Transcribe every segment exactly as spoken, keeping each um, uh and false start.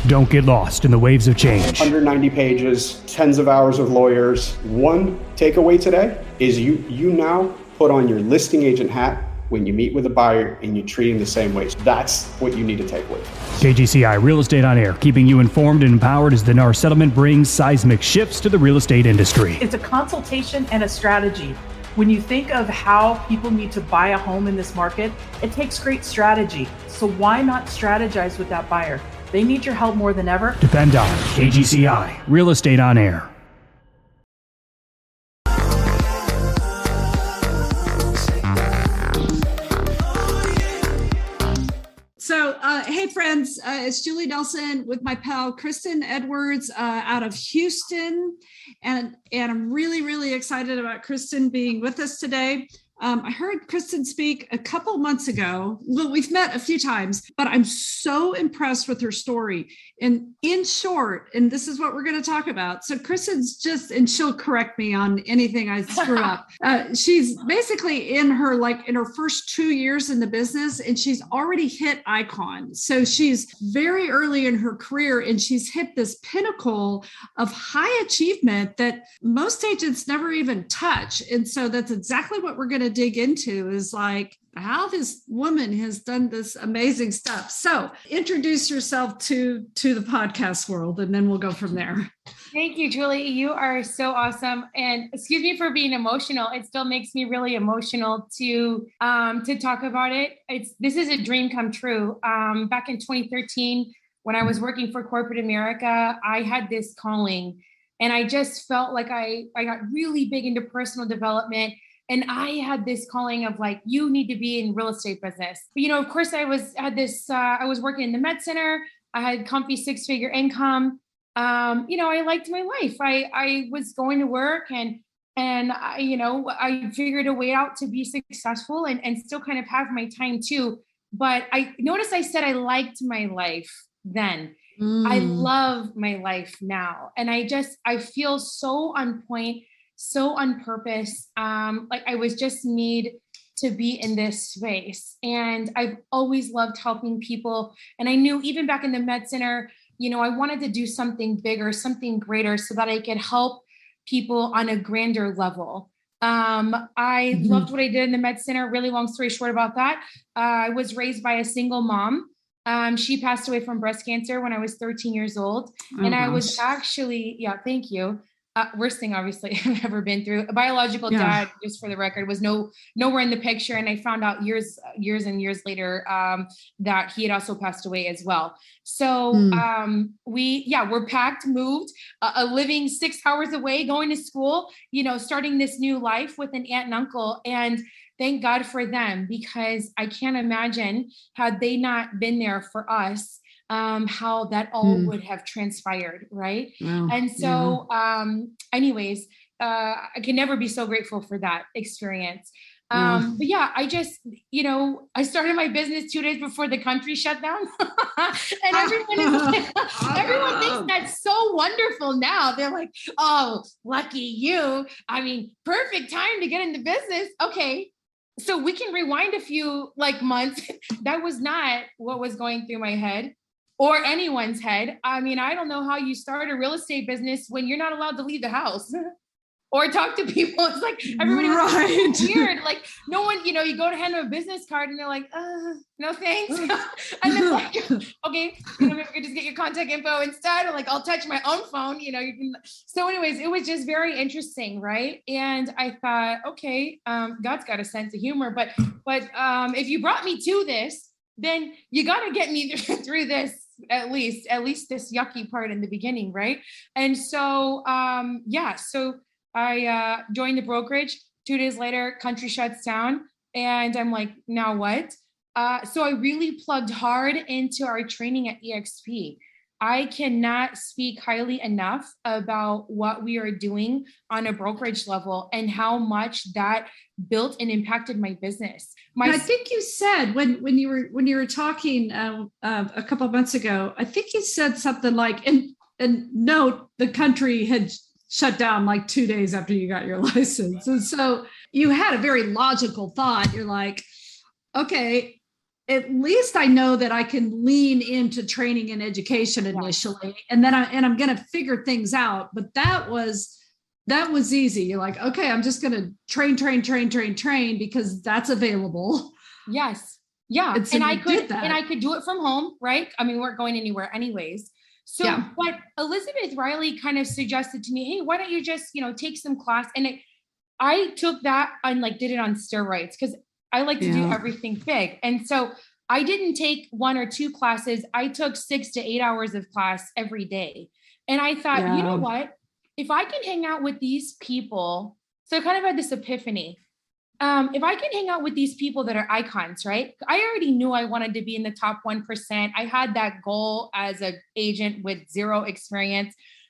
Don't get lost in the waves of change. one hundred ninety pages, tens of hours of lawyers. One takeaway today is you you now put on your listing agent hat when you meet with a buyer and you treat them the same way. So that's what you need to take away. K G C I Real Estate on Air, keeping you informed and empowered as the N A R settlement brings seismic shifts to the real estate industry. It's a consultation and a strategy. When you think of how people need to buy a home in this market, it takes great strategy. So why not strategize with that buyer? They need your help more than ever. Depend on K G C I Real Estate on Air. So, uh, hey friends, uh, it's Julie Nelson with my pal Kristen Edwards uh, out of Houston. And, and I'm really, really excited about Kristen being with us today. Um, I heard Kristen speak a couple months ago. Well, we've met a few times, but I'm so impressed with her story. And in short, and this is what we're going to talk about. So Kristen's just, and she'll correct me on anything I screw up. Uh, she's basically in her, like in her first two years in the business, and she's already hit icon. So she's very early in her career, and she's hit this pinnacle of high achievement that most agents never even touch. And so that's exactly what we're going to dig into, is like how this woman has done this amazing stuff. So introduce yourself to to the podcast world, and then we'll go from there. Thank you, Julie. You are so awesome. And excuse me for being emotional. It still makes me really emotional to um, to talk about it. It's this is a dream come true. Um, back in twenty thirteen, when I was working for corporate America, I had this calling, and I just felt like I I got really big into personal development. And I had this calling of like, you need to be in real estate business. But, you know, of course, I was had this, uh, I was working in the med center. I had comfy six figure income. Um, you know, I liked my life. I, I was going to work and, and I, you know, I figured a way out to be successful and, and still kind of have my time too. But I noticed I said I liked my life then. Mm. I love my life now. And I just, I feel so on point, so on purpose. Um, like I was just need to be in this space. And I've always loved helping people. And I knew even back in the med center, you know, I wanted to do something bigger, something greater so that I could help people on a grander level. Um, I mm-hmm. loved what I did in the med center. Really long story short about that. Uh, I was raised by a single mom. Um, she passed away from breast cancer when I was thirteen years old. Oh, and I was actually, yeah, thank you. Uh, worst thing, obviously, I've ever been through. A biological yeah. dad, just for the record, was no nowhere in the picture. And I found out years, years and years later um, that he had also passed away as well. So mm. um, we, yeah, we're packed, moved, uh, uh, living six hours away, going to school, you know, starting this new life with an aunt and uncle. And thank God for them, because I can't imagine had they not been there for us, um, how that all mm. would have transpired. Right. Wow. And so, yeah. um, anyways, uh, I can never be so grateful for that experience. Um, mm. But yeah, I just, you know, I started my business two days before the country shut down and everyone is, everyone thinks that's so wonderful now. They're like, oh, lucky you. I mean, perfect time to get into business. Okay. So we can rewind a few like months. That was not what was going through my head. Or anyone's head. I mean, I don't know how you start a real estate business when you're not allowed to leave the house or talk to people. It's like everybody was right. so weird. Like no one, you know, you go to hand them a business card and they're like, uh, no thanks. And then like, okay, you know, maybe we could just get your contact info instead, or like I'll touch my own phone, you know, you can. So anyways, it was just very interesting, right? And I thought, okay, um, God's got a sense of humor, but but um, if you brought me to this, then you got to get me through this. At least, at least this yucky part in the beginning. Right. And so, um, yeah, so I, uh, joined the brokerage. Two days later, country shuts down and I'm like, now what? Uh, so I really plugged hard into our training at E X P. I cannot speak highly enough about what we are doing on a brokerage level and how much that built and impacted my business. My I think you said when when you were when you were talking uh, uh, a couple of months ago, I think you said something like, and and note the country had shut down like two days after you got your license, and so you had a very logical thought. You're like, okay, at least I know that I can lean into training and education initially, yeah. and then I and I'm going to figure things out. But that was that was easy. You're like, okay, I'm just going to train, train, train, train, train because that's available. Yes, yeah, and, so and I could and I could do it from home, right? I mean, we weren't going anywhere anyways. So yeah. What Elizabeth Riley kind of suggested to me, hey, why don't you just you know take some class? And it, I took that and like did it on steroids because I like to yeah. do everything big. And so I didn't take one or two classes. I took six to eight hours of class every day. And I thought, yeah. you know what, if I can hang out with these people, so I kind of had this epiphany. Um, if I can hang out with these people that are icons, right? I already knew I wanted to be in the top one percent. I had that goal as an agent with zero experience.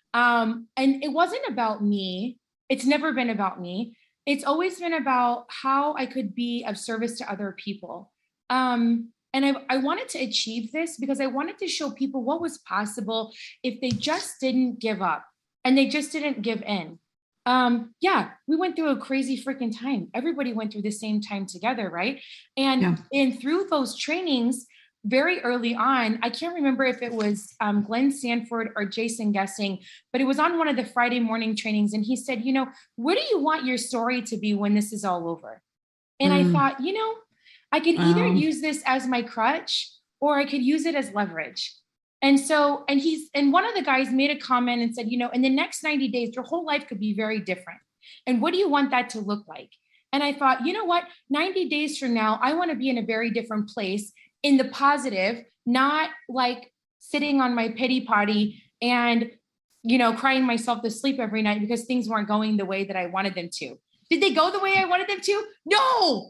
Um, and it wasn't about me. It's never been about me. It's always been about how I could be of service to other people. Um, and I, I wanted to achieve this because I wanted to show people what was possible if they just didn't give up and they just didn't give in. Um, yeah, we went through a crazy freaking time. Everybody went through the same time together, right? And, yeah. and through those trainings, very early on, I can't remember if it was um, Glenn Sanford or Jason Guessing, but it was on one of the Friday morning trainings. And he said, you know, where do you want your story to be when this is all over? And mm. I thought, you know, I could either um. use this as my crutch or I could use it as leverage. And so, and he's, and one of the guys made a comment and said, you know, in the next ninety days, your whole life could be very different. And what do you want that to look like? And I thought, you know what, ninety days from now, I want to be in a very different place. In the positive, not like sitting on my pity party and, you know, crying myself to sleep every night because things weren't going the way that I wanted them to. Did they go the way I wanted them to? No,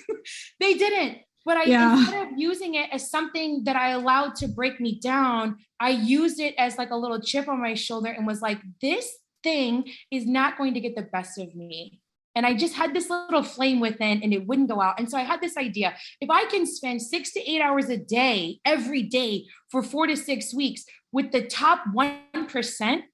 they didn't. But I, yeah. instead of using it as something that I allowed to break me down, I used it as like a little chip on my shoulder and was like, this thing is not going to get the best of me. And I just had this little flame within and it wouldn't go out. And so I had this idea, if I can spend six to eight hours a day, every day for four to six weeks with the top one percent,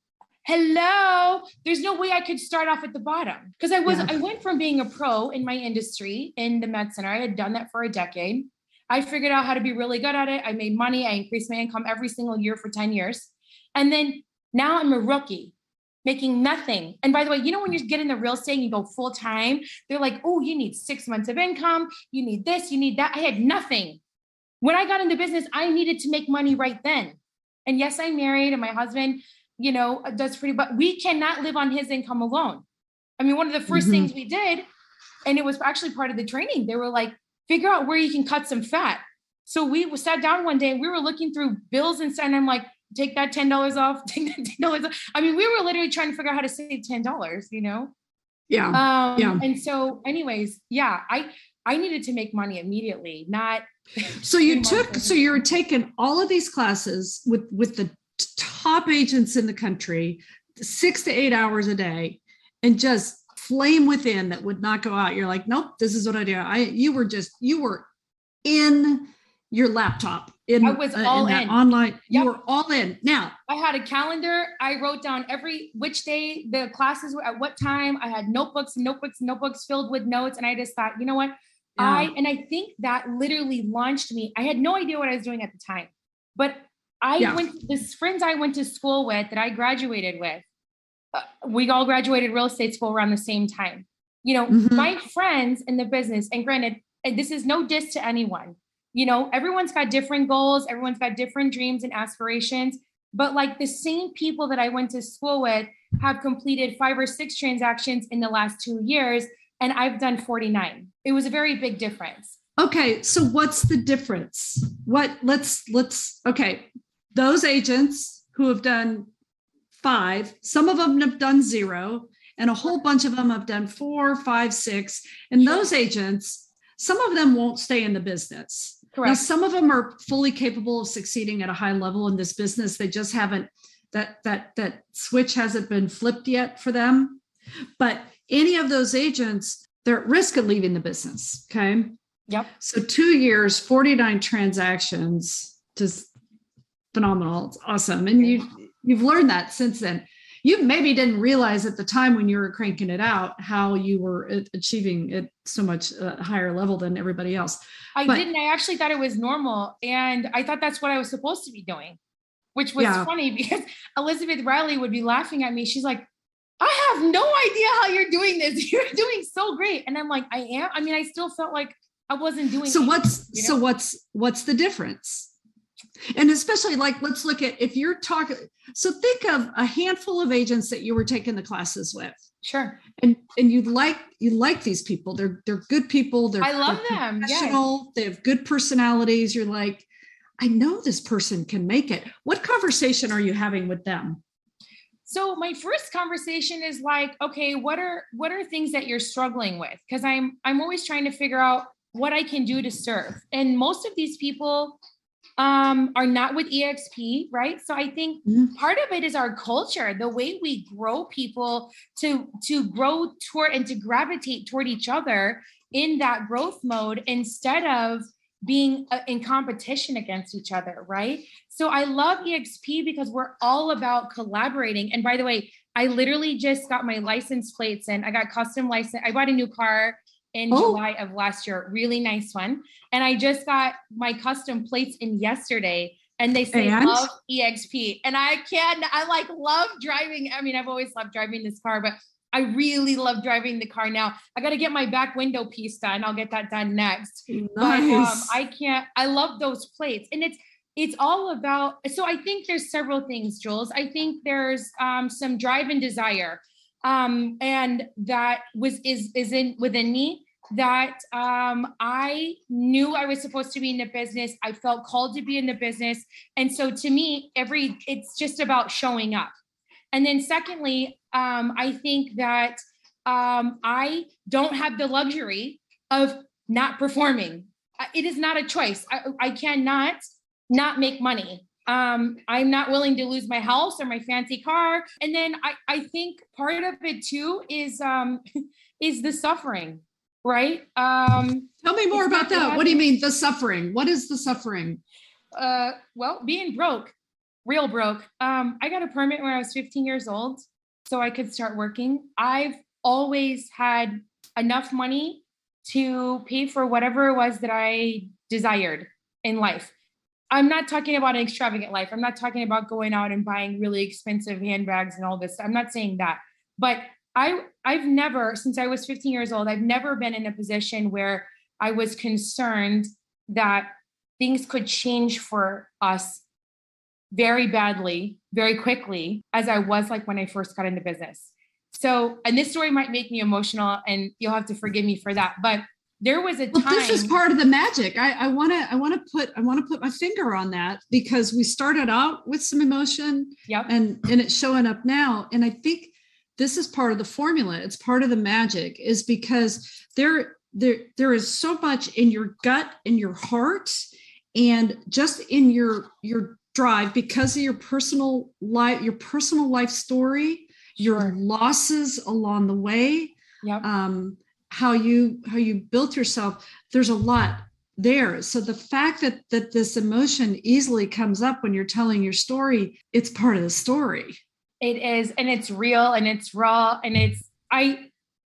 hello, there's no way I could start off at the bottom. Because I was, yeah. I went from being a pro in my industry in the med center. I had done that for a decade. I figured out how to be really good at it. I made money. I increased my income every single year for ten years. And then now I'm a rookie. Making nothing. And by the way, you know, when you get in the real estate and you go full time, they're like, oh, you need six months of income. You need this, you need that. I had nothing. When I got into business, I needed to make money right then. And yes, I'm married and my husband, you know, does pretty, but we cannot live on his income alone. I mean, one of the first mm-hmm. things we did, and it was actually part of the training, they were like, figure out where you can cut some fat. So we sat down one day and we were looking through bills and stuff, and I'm like, take that ten dollars off, take that ten dollars off. I mean, we were literally trying to figure out how to save ten dollars, you know? Yeah. Um, yeah. And so anyways, yeah, I, I needed to make money immediately, not. So you took, so you were taking all of these classes with, with the top agents in the country, six to eight hours a day, and just flame within that would not go out. You're like, nope, this is what I do. I, you were just, you were in your laptop. In, I was all uh, in, in. Online. Yep. You were all in. Now, I had a calendar. I wrote down every which day the classes were at what time. I had notebooks and notebooks and notebooks filled with notes. And I just thought, you know what? Yeah. I, and I think that literally launched me. I had no idea what I was doing at the time, but I yeah. went, the friends I went to school with that I graduated with, uh, we all graduated real estate school around the same time. You know, mm-hmm. my friends in the business, and granted, and this is no diss to anyone. You know, everyone's got different goals. Everyone's got different dreams and aspirations. But like the same people that I went to school with have completed five or six transactions in the last two years. And I've done forty-nine. It was a very big difference. Okay. So what's the difference? What let's, let's, okay. Those agents who have done five, some of them have done zero, and a whole bunch of them have done four, five, six. And sure. those agents, some of them won't stay in the business. Correct. Now, some of them are fully capable of succeeding at a high level in this business. They just haven't, that that that switch hasn't been flipped yet for them. But any of those agents, they're at risk of leaving the business. Okay. Yep. So two years, forty-nine transactions, just phenomenal. It's awesome. And you you've learned that since then. you maybe didn't realize at the time when you were cranking it out how you were achieving it so much uh, higher level than everybody else. I but, didn't. I actually thought it was normal. And I thought that's what I was supposed to be doing, which was yeah. funny because Elizabeth Riley would be laughing at me. She's like, I have no idea how you're doing this. You're doing so great. And I'm like, I am. I mean, I still felt like I wasn't doing. So anything, what's, you know? so what's, what's the difference? And especially like, let's look at, if you're talking, so think of a handful of agents that you were taking the classes with. Sure. And, and you like, you like these people. They're, they're good people. They're, I love they're them. Professional. Yes. They have good personalities. You're like, I know this person can make it. What conversation are you having with them? So my first conversation is like, okay, what are, what are things that you're struggling with? Cause I'm, I'm always trying to figure out what I can do to serve. And most of these people um, are not with E X P, right? So I think mm-hmm. part of it is our culture, the way we grow people to, to grow toward and to gravitate toward each other in that growth mode instead of being in competition against each other, right? So I love E X P because we're all about collaborating. And by the way, I literally just got my license plates and I got custom license. I bought a new car in oh. July of last year, really nice one. And I just got my custom plates in yesterday and they say and? love E X P. And I can, I like love driving. I mean, I've always loved driving this car, but I really love driving the car now. I got to get my back window piece done. I'll get that done next. Nice. But um, I can't, I love those plates. And it's, it's all about, so I think there's several things, Jules. I think there's um, some drive and desire. Um, and that was, is, is in within me that um, I knew I was supposed to be in the business. I felt called to be in the business. And so to me, every, it's just about showing up. And then secondly, um, I think that um, I don't have the luxury of not performing. It is not a choice. I, I cannot not make money. Um, I'm not willing to lose my house or my fancy car. And then I, I think part of it too is, um, is the suffering, right? Um, Tell me more about that. What do you mean the suffering? What is the suffering? Uh, well, being broke, real broke. Um, I got a permit when I was fifteen years old so I could start working. I've always had enough money to pay for whatever it was that I desired in life. I'm not talking about an extravagant life. I'm not talking about going out and buying really expensive handbags and all this. I'm not saying that, but I, I've never, since I was fifteen years old, I've never been in a position where I was concerned that things could change for us very badly, very quickly, as I was like when I first got into business. So, and this story might make me emotional and you'll have to forgive me for that, but there was a time. Well, this is part of the magic. I want to, I want to put, I want to put my finger on that because we started out with some emotion yep. and, and it's showing up now. And I think this is part of the formula. It's part of the magic is because there, there, there is so much in your gut, in your heart, and just in your, your drive because of your personal life, your personal life story, your sure. losses along the way. Yep. Um, how you how you built yourself, there's a lot there. So the fact that that this emotion easily comes up when you're telling your story, it's part of the story. It is, and it's real and it's raw and it's I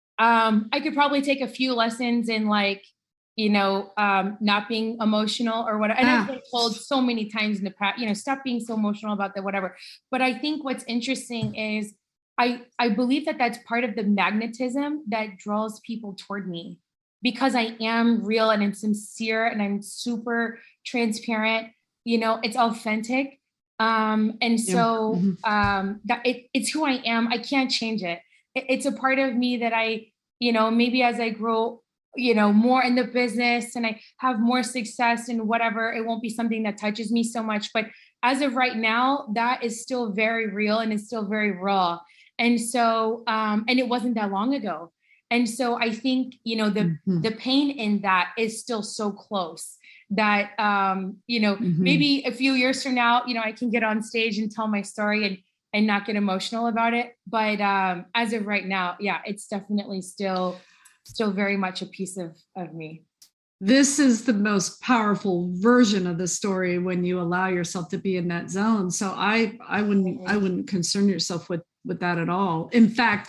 um I could probably take a few lessons in like, you know, um not being emotional or whatever. And ah. I've been told so many times in the past, you know, stop being so emotional about that, whatever. But I think what's interesting is I, I believe that that's part of the magnetism that draws people toward me because I am real and I'm sincere and I'm super transparent, you know, it's authentic. Um, and so um, that it, it's who I am. I can't change it. it. It's a part of me that I, you know, maybe as I grow, you know, more in the business and I have more success and whatever, it won't be something that touches me so much. But as of right now, that is still very real and it's still very raw. And so, um, and it wasn't that long ago. And so I think, you know, the, mm-hmm. the pain in that is still so close that, um, you know, mm-hmm. maybe a few years from now, you know, I can get on stage and tell my story and, and not get emotional about it. But um, as of right now, yeah, it's definitely still, still very much a piece of, of me. This is the most powerful version of the story when you allow yourself to be in that zone. So I, I wouldn't, I wouldn't concern yourself with with that at all. In fact,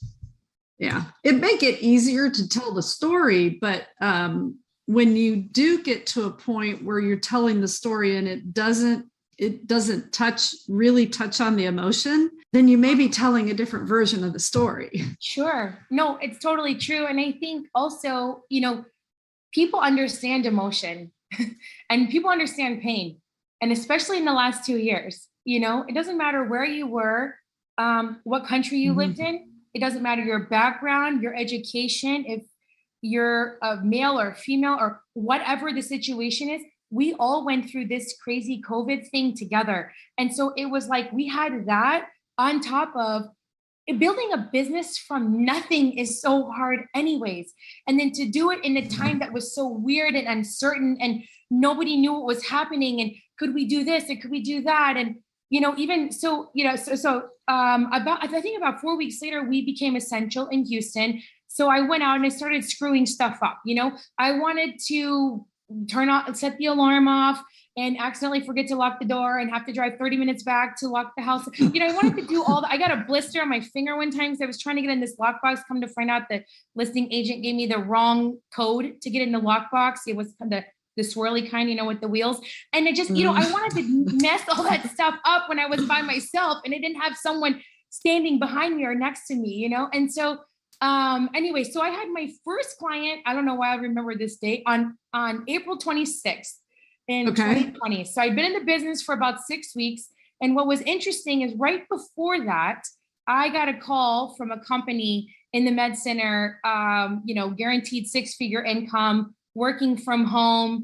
yeah, it make it easier to tell the story, but um, when you do get to a point where you're telling the story and it doesn't, it doesn't touch, really touch on the emotion, then you may be telling a different version of the story. Sure. No, it's totally true. And I think also, you know, people understand emotion and people understand pain. And especially in the last two years, you know, it doesn't matter where you were, um, what country you mm-hmm. lived in. It doesn't matter your background, your education, if you're a male or female or whatever the situation is. We all went through this crazy COVID thing together. And so it was like we had that on top of building a business from nothing is so hard anyways. And then to do it in a time that was so weird and uncertain and nobody knew what was happening. And could we do this and could we do that? And, you know, even so, you know, so, so um, about, I think about four weeks later, we became essential in Houston. So I went out and I started screwing stuff up. You know, I wanted to turn off, set the alarm off and accidentally forget to lock the door and have to drive thirty minutes back to lock the house. You know, I wanted to do all that. I got a blister on my finger one time because I was trying to get in this lockbox. Come to find out the listing agent gave me the wrong code to get in the lockbox. It was the, the swirly kind, you know, with the wheels. And I just, you know, I wanted to mess all that stuff up when I was by myself and I didn't have someone standing behind me or next to me, you know? And so Um, anyway, so I had my first client, I don't know why I remember this date, on, on April twenty-sixth in okay. twenty twenty. So I'd been in the business for about six weeks. And what was interesting is right before that, I got a call from a company in the med center, um, you know, guaranteed six figure income, working from home,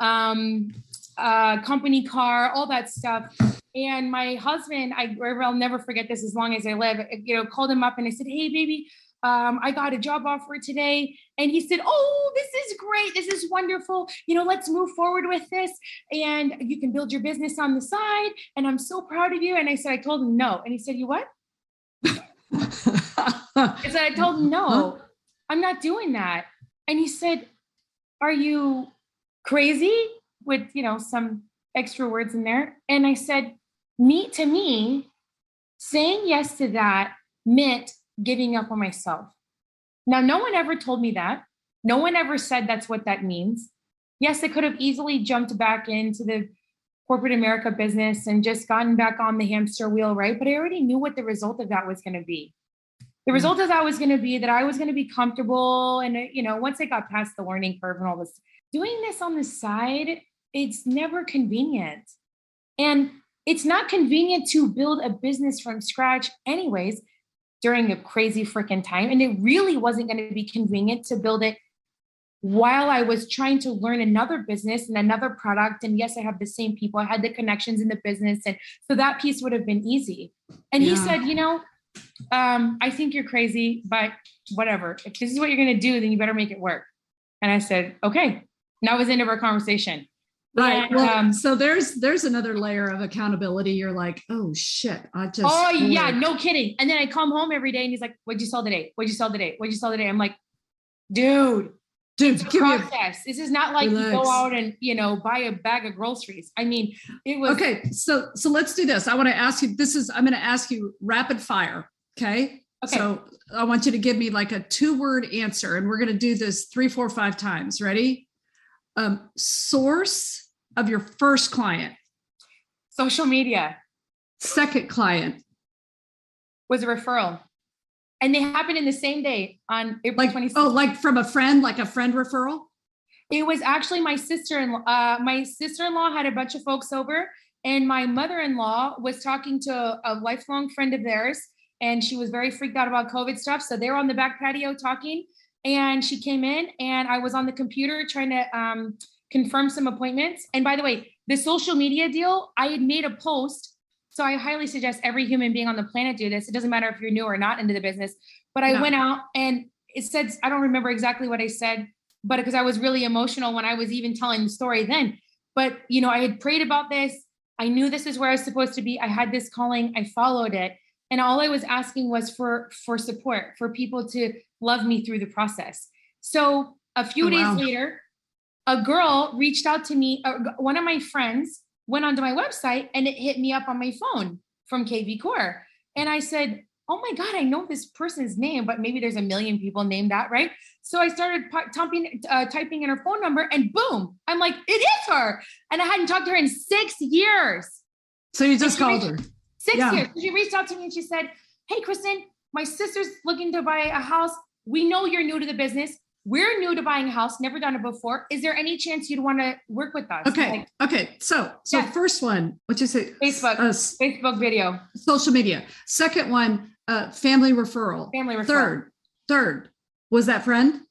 um, uh, company car, all that stuff. And my husband, I, I'll never forget this as long as I live, you know, called him up and I said, hey, baby, Um, I got a job offer today. And he said, oh, this is great. This is wonderful. You know, let's move forward with this. And you can build your business on the side. And I'm so proud of you. And I said, I told him no. And he said, you what? I said, I told him no, I'm not doing that. And he said, are you crazy? With, you know, some extra words in there. And I said, me to me, saying yes to that meant giving up on myself. Now, no one ever told me that. No one ever said that's what that means. Yes, I could have easily jumped back into the corporate America business and just gotten back on the hamster wheel, right? But I already knew what the result of that was going to be. The result of that was going to be that I was going to be comfortable. And, you know, once I got past the learning curve and all this, doing this on the side, it's never convenient. And it's not convenient to build a business from scratch anyways, during a crazy freaking time. And it really wasn't going to be convenient to build it while I was trying to learn another business and another product. And yes, I have the same people. I had the connections in the business. And so that piece would have been easy. And yeah. he said, you know, um, I think you're crazy, but whatever. If this is what you're going to do, then you better make it work. And I said, okay. And that was the end of our conversation. Right. And, well, um, so there's there's another layer of accountability. You're like, oh shit, I just. Oh yeah, no kidding. And then I come home every day, and he's like, "What'd you sell today? What'd you sell today? What'd you sell today?" I'm like, "Dude, dude, it's a give process. me a, this is not like relax. You go out and you know buy a bag of groceries. I mean, it was okay. So so let's do this. I want to ask you. This is I'm going to ask you rapid fire. Okay. Okay. So I want you to give me like a two word answer, and we're going to do this three, four, five times. Ready? Um, source of your first client. Social media. Second client. Was a referral. And they happened in the same day on April like, twenty-sixth. Oh, like from a friend, like a friend referral? It was actually my sister-in-law. Uh, my sister-in-law had a bunch of folks over and my mother-in-law was talking to a, a lifelong friend of theirs. And she was very freaked out about COVID stuff. So they were on the back patio talking and she came in and I was on the computer trying to um, confirm some appointments. And by the way, the social media deal, I had made a post. So I highly suggest every human being on the planet do this. It doesn't matter if you're new or not into the business, but I no. went out and it said, I don't remember exactly what I said, but because I was really emotional when I was even telling the story then, but you know, I had prayed about this. I knew this is where I was supposed to be. I had this calling, I followed it. And all I was asking was for, for support, for people to love me through the process. So a few oh, days wow. later, a girl reached out to me. Uh, one of my friends went onto my website and it hit me up on my phone from K V Core. And I said, oh my God, I know this person's name, but maybe there's a million people named that, right? So I started typing, uh, typing in her phone number and boom, I'm like, it is her. And I hadn't talked to her in six years. So you just called reached, her. Six yeah. years. She reached out to me and she said, hey, Kristen, my sister's looking to buy a house. We know you're new to the business. We're new to buying a house, never done it before. Is there any chance you'd want to work with us? Okay. Like, okay. So, so yeah. First one, what'd you say? Facebook, uh, Facebook video, social media. Second one, uh, family referral. Family referral. Third, third, was that friend?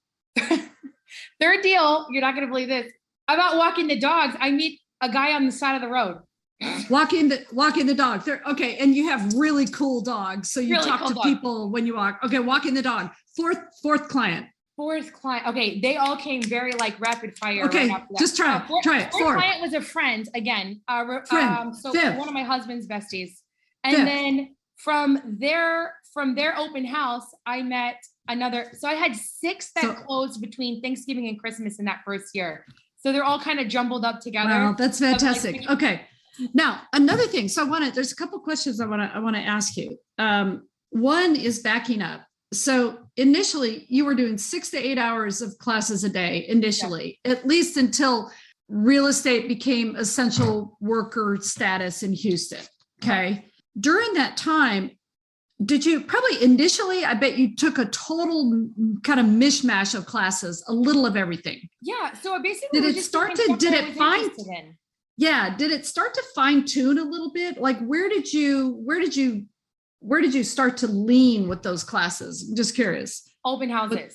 Third deal. You're not going to believe this. About walking the dogs. I meet a guy on the side of the road. Walking the walking the dog. Third, okay, and you have really cool dogs, so you really talk cool to dog. people when you walk. Okay, walking the dog. Fourth, fourth client. Fourth client. Okay, they all came very like rapid fire. Okay, right after that. just try it. Uh, fourth, try it. Fourth Fourth client was a friend again. Uh, friend. Um, so Fifth. one of my husband's besties, and Fifth. then from their from their open house, I met another. So I had six that so, closed between Thanksgiving and Christmas in that first year. So they're all kind of jumbled up together. Wow, that's fantastic. Like, okay. Now, another thing. So I want to, there's a couple questions I want to, I want to ask you. Um, one is backing up. So initially you were doing six to eight hours of classes a day initially, yeah. at least until real estate became essential worker status in Houston. Okay. During that time, did you probably initially, I bet you took a total kind of mishmash of classes, a little of everything. Yeah. So basically, did it start to, did it find, yeah. Did it start to fine tune a little bit? Like, where did you, where did you, where did you start to lean with those classes? I'm just curious. Open houses. But,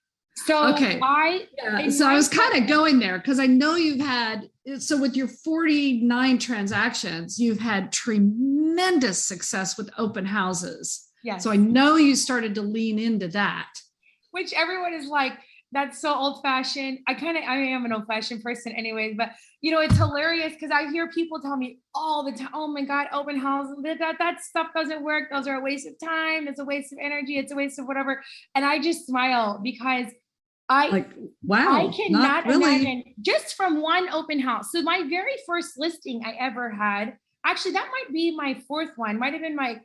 so okay. I, yeah, so I was kind of going there because I know you've had, so with your forty-nine transactions, you've had tremendous success with open houses. Yes. So I know you started to lean into that. Which everyone is like, that's so old fashioned. I kind of, I am an old fashioned person anyways, but you know, it's hilarious because I hear people tell me all the time, oh my God, open house, that, that, that stuff doesn't work. Those are a waste of time. It's a waste of energy. It's a waste of whatever. And I just smile because I, like, wow, I cannot really. imagine just from one open house. So my very first listing I ever had, actually, that might be my fourth one, might have been my,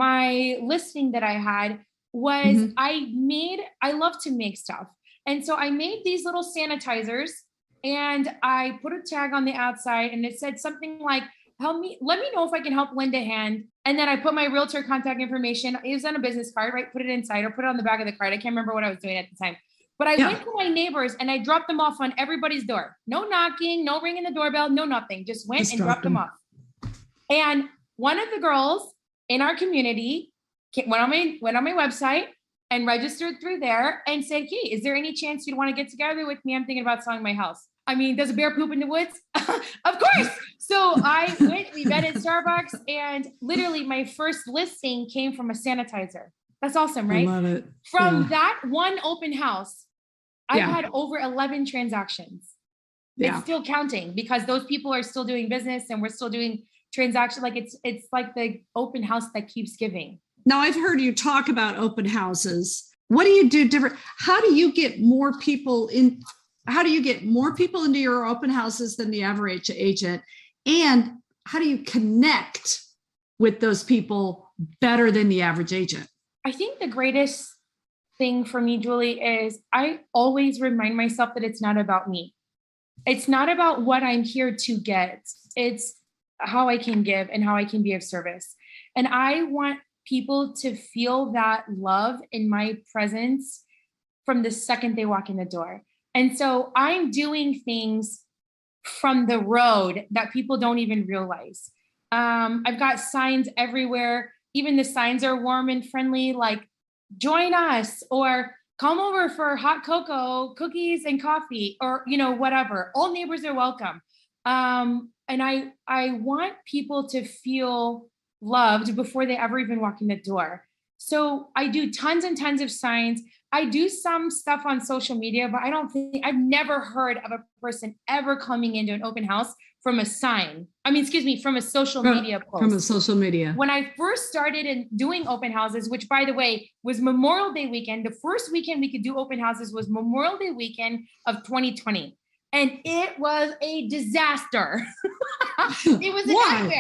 my listing that I had was mm-hmm. I made, I love to make stuff. And so I made these little sanitizers and I put a tag on the outside and it said something like, help me, let me know if I can help lend a hand. And then I put my realtor contact information. It was on a business card, right? Put it inside or put it on the back of the card. I can't remember what I was doing at the time. But I yeah. went to my neighbors and I dropped them off on everybody's door. No knocking, no ringing the doorbell, no nothing. Just went Just and dropped them. them off. And one of the girls in our community went on my went on my website and registered through there and said, hey, is there any chance you'd want to get together with me? I'm thinking about selling my house. I mean, does a bear poop in the woods? Of course. So I went, we met at Starbucks and literally my first listing came from a sanitizer. That's awesome, right? I love it. From yeah. that one open house, I've yeah. had over eleven transactions. Yeah. It's still counting because those people are still doing business and we're still doing transactions. Like it's, it's like the open house that keeps giving. Now I've heard you talk about open houses. What do you do different? How do you get more people in? How do you get more people into your open houses than the average agent? And how do you connect with those people better than the average agent? I think the greatest thing for me, Julie, is I always remind myself that it's not about me. It's not about what I'm here to get. It's how I can give and how I can be of service. And I want people to feel that love in my presence from the second they walk in the door. And so I'm doing things from the road that people don't even realize. Um, I've got signs everywhere. Even the signs are warm and friendly, like join us or come over for hot cocoa, cookies and coffee, or, you know, whatever. All neighbors are welcome. Um, and I, I want people to feel loved before they ever even walk in the door. So I do tons and tons of signs. I do some stuff on social media, but I don't think, I've never heard of a person ever coming into an open house from a sign. I mean, excuse me, from a social from, media post. From a social media. When I first started in doing open houses, which by the way, was Memorial Day weekend, the first weekend we could do open houses was Memorial Day weekend of twenty twenty. And it was a disaster. It was a Why? nightmare.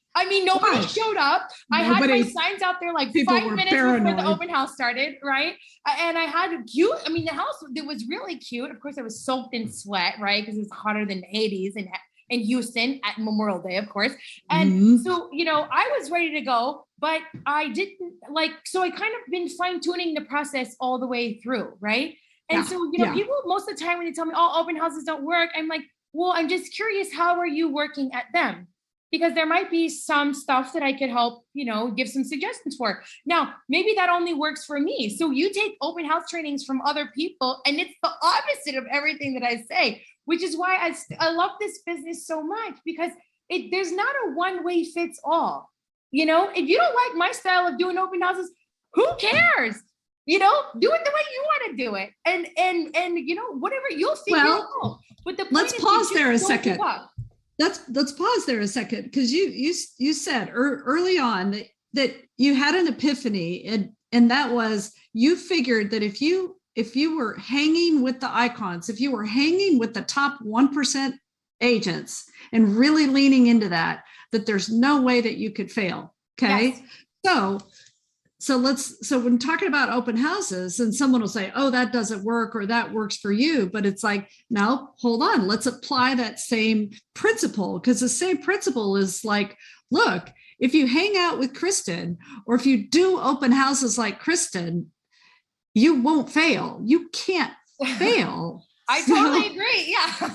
I mean, nobody Why? showed up. I Nobody- had my signs out there like people five were minutes before paranoid. the open house started, right? And I had a cute, I mean, the house, it was really cute. Of course, I was soaked in sweat, right? Because it's hotter than the eighties in, in Houston at Memorial Day, of course. And Mhm. so, you know, I was ready to go, but I didn't like, so I kind of been fine tuning the process all the way through, right? And Yeah, so, you know, yeah. people most of the time when they tell me, oh, open houses don't work, I'm like, well, I'm just curious, how are you working at them? Because there might be some stuff that I could help, you know, give some suggestions for. Now, maybe that only works for me. So you take open house trainings from other people, and it's the opposite of everything that I say, which is why I, I love this business so much, because it there's not a one way fits all. You know, if you don't like my style of doing open houses, who cares? You know, do it the way you want to do it. And, and, and, you know, whatever, you'll figure Well, it out. But the point let's is, pause you there a don't second. give up. Let's let's pause there a second, because you you you said er, early on that, that you had an epiphany, and and that was you figured that if you if you were hanging with the icons, if you were hanging with the top one percent agents and really leaning into that, that there's no way that you could fail. Okay, Yes. so. So let's, so when talking about open houses, and someone will say, oh, that doesn't work, or that works for you. But it's like, no, hold on, let's apply that same principle, because the same principle is like, look, if you hang out with Kristen, or if you do open houses like Kristen, you won't fail. You can't fail. I So- totally agree. Yeah.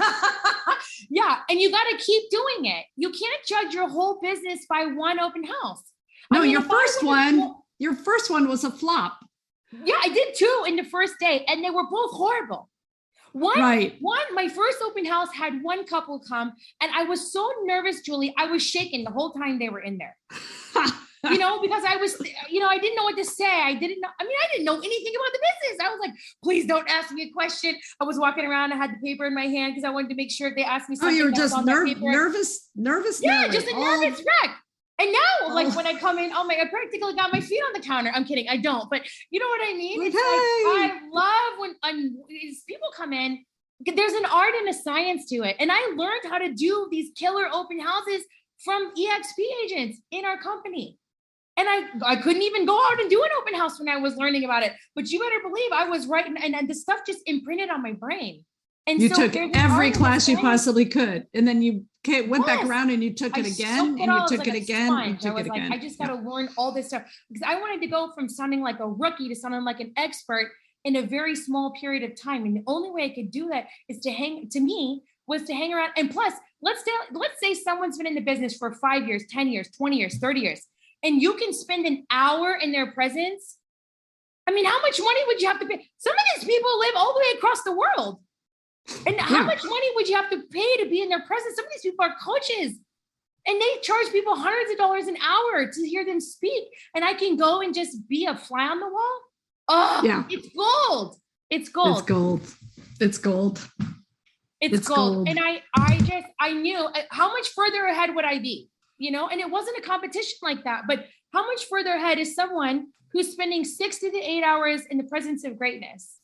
Yeah. And you got to keep doing it. You can't judge your whole business by one open house. No, I mean, your if I first would've- one, your first one was a flop. Yeah, I did two in the first day, and they were both horrible. One, Right. one, my first open house had one couple come, and I was so nervous, Julie. I was shaking the whole time they were in there. You know, because I was, you know, I didn't know what to say. I didn't know. I mean, I didn't know anything about the business. I was like, please don't ask me a question. I was walking around. I had the paper in my hand because I wanted to make sure if they asked me Oh, something. you were that was just on that ner- paper. nervous, nervous. Yeah, Nelly. just a All- nervous wreck. And now, like Oh. when I come in, oh my, I practically got my feet on the counter. I'm kidding, I don't, but you know what I mean? It's Okay. like, I love when um, these people come in, there's an art and a science to it. And I learned how to do these killer open houses from E X P agents in our company. And I, I couldn't even go out and do an open house when I was learning about it. But you better believe I was right. And, and the stuff just imprinted on my brain. And You so took there's an every art and a class you science. possibly could, and then you ca- went back Yes. around and you took I it again, soaked and it you all. I was took like it a again, sponge. you I took was it like, again. I just got to learn all this stuff, because I wanted to go from sounding like a rookie to sounding like an expert in a very small period of time. And the only way I could do that is to hang, to me, was to hang around. And plus, let's say, let's say someone's been in the business for five years, ten years, twenty years, thirty years, and you can spend an hour in their presence. I mean, how much money would you have to pay? Some of these people live all the way across the world. And how Yeah. much money would you have to pay to be in their presence? Some of these people are coaches, and they charge people hundreds of dollars an hour to hear them speak. And I can go and just be a fly on the wall. Oh, Yeah. it's gold. It's gold. It's gold. It's gold. It's, It's gold. gold. And I, I just, I knew uh, how much further ahead would I be, you know, and it wasn't a competition like that, but how much further ahead is someone who's spending sixty to eight hours in the presence of greatness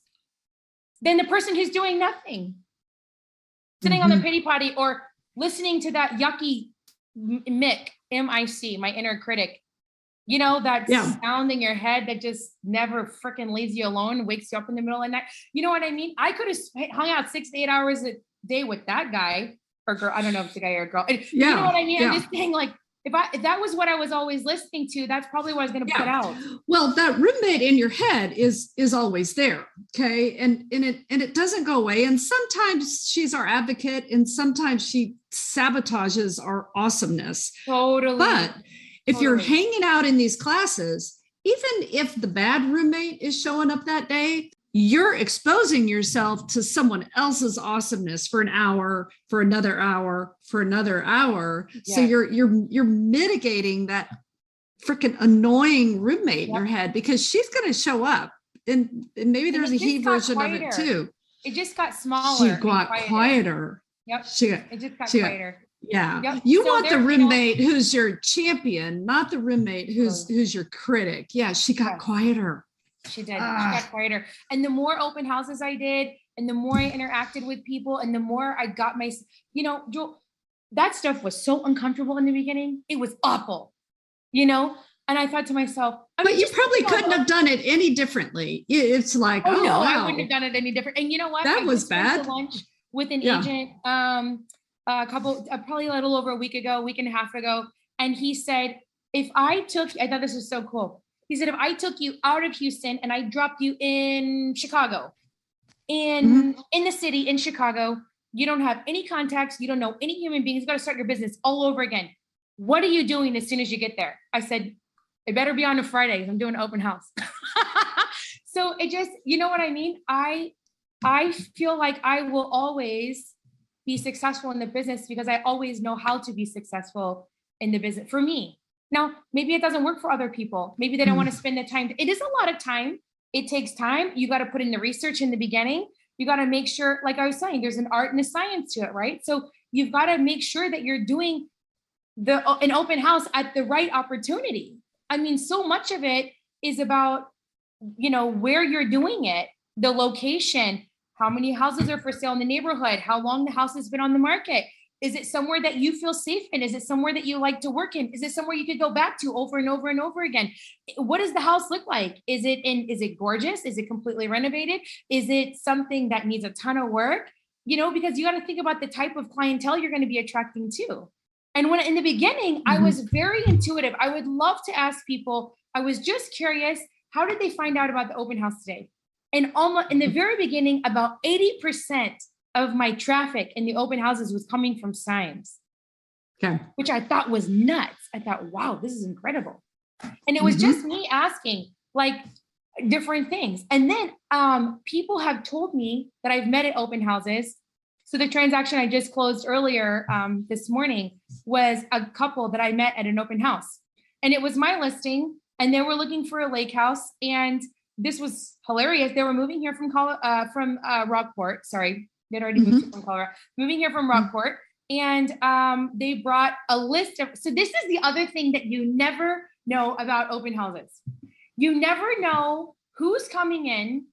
than the person who's doing nothing, sitting on Mhm. their pity potty or listening to that yucky M- Mick, M I C, my inner critic, you know, that Yeah. sound in your head that just never freaking leaves you alone, wakes you up in the middle of the night. You know what I mean? I could have sp- hung out six to eight hours a day with that guy or girl. I don't know if it's a guy or a girl. And You know Yeah, what I mean? yeah. I'm just saying, like, if I if that was what I was always listening to, that's probably what I was going to put Yeah. out. Well, that roommate in your head is is always there, okay, and and it and it doesn't go away. And sometimes she's our advocate, and sometimes she sabotages our awesomeness. Totally. But if you're Totally. hanging out in these classes, even if the bad roommate is showing up that day, you're exposing yourself to someone else's awesomeness for an hour, for another hour, for another hour. So Yes. you're you're you're mitigating that freaking annoying roommate in Yep. your head, because she's going to show up, and, and maybe And there's it a just he got version of it quieter. too. It just got smaller. She and got quieter. quieter. Yep. She got It just got she got- quieter. Yeah. Yep. You So want the there- you know- roommate who's your champion, not the roommate who's Totally. who's your critic. Yeah, she got Yes. quieter. She did. Ah. She got quieter. And the more open houses I did, and the more I interacted with people, and the more I got my, you know, Jo- that stuff was so uncomfortable in the beginning. It was awful, you know? And I thought to myself, I but mean, you probably couldn't have done it any differently. It's like, oh, oh no, wow. I wouldn't have done it any different. And you know what? That I was just went bad. to lunch with an Yeah. agent um, a couple, uh, probably a little over a week ago, a week and a half ago. And he said, if I took, I thought this was so cool. He said, if I took you out of Houston and I dropped you in Chicago, in, mm-hmm. in the city in Chicago, you don't have any contacts. You don't know any human beings. You got to start your business all over again. What are you doing as soon as you get there? I said, it better be on a Friday. I'm doing an open house. So it just, you know what I mean? I, I feel like I will always be successful in the business because I always know how to be successful in the business for me. Now, maybe it doesn't work for other people. Maybe they don't want to spend the time. It is a lot of time. It takes time. You got to put in the research in the beginning. You got to make sure, like I was saying, there's an art and a science to it, right? So you've got to make sure that you're doing the an open house at the right opportunity. I mean, so much of it is about, you know, where you're doing it, the location, how many houses are for sale in the neighborhood, how long the house has been on the market. Is it somewhere that you feel safe in? Is it somewhere that you like to work in? Is it somewhere you could go back to over and over and over again? What does the house look like? Is it in, is it gorgeous? Is it completely renovated? Is it something that needs a ton of work? You know, because you got to think about the type of clientele you're going to be attracting to. And when in the beginning, mm-hmm. I was very intuitive. I would love to ask people, I was just curious, how did they find out about the open house today? And almost in the very beginning, about eighty percent of my traffic in the open houses was coming from signs, okay. Which I thought was nuts. I thought, wow, this is incredible. And it was mm-hmm. just me asking like different things. And then um, people have told me that I've met at open houses. So the transaction I just closed earlier um, this morning was a couple that I met at an open house. And it was my listing and they were looking for a lake house. And this was hilarious. They were moving here from Col- uh, from uh, Rockport, sorry. They'd already moved mm-hmm. from Colorado, moving here from Rockport. And um, they brought a list of, so this is the other thing that you never know about open houses. You never know who's coming in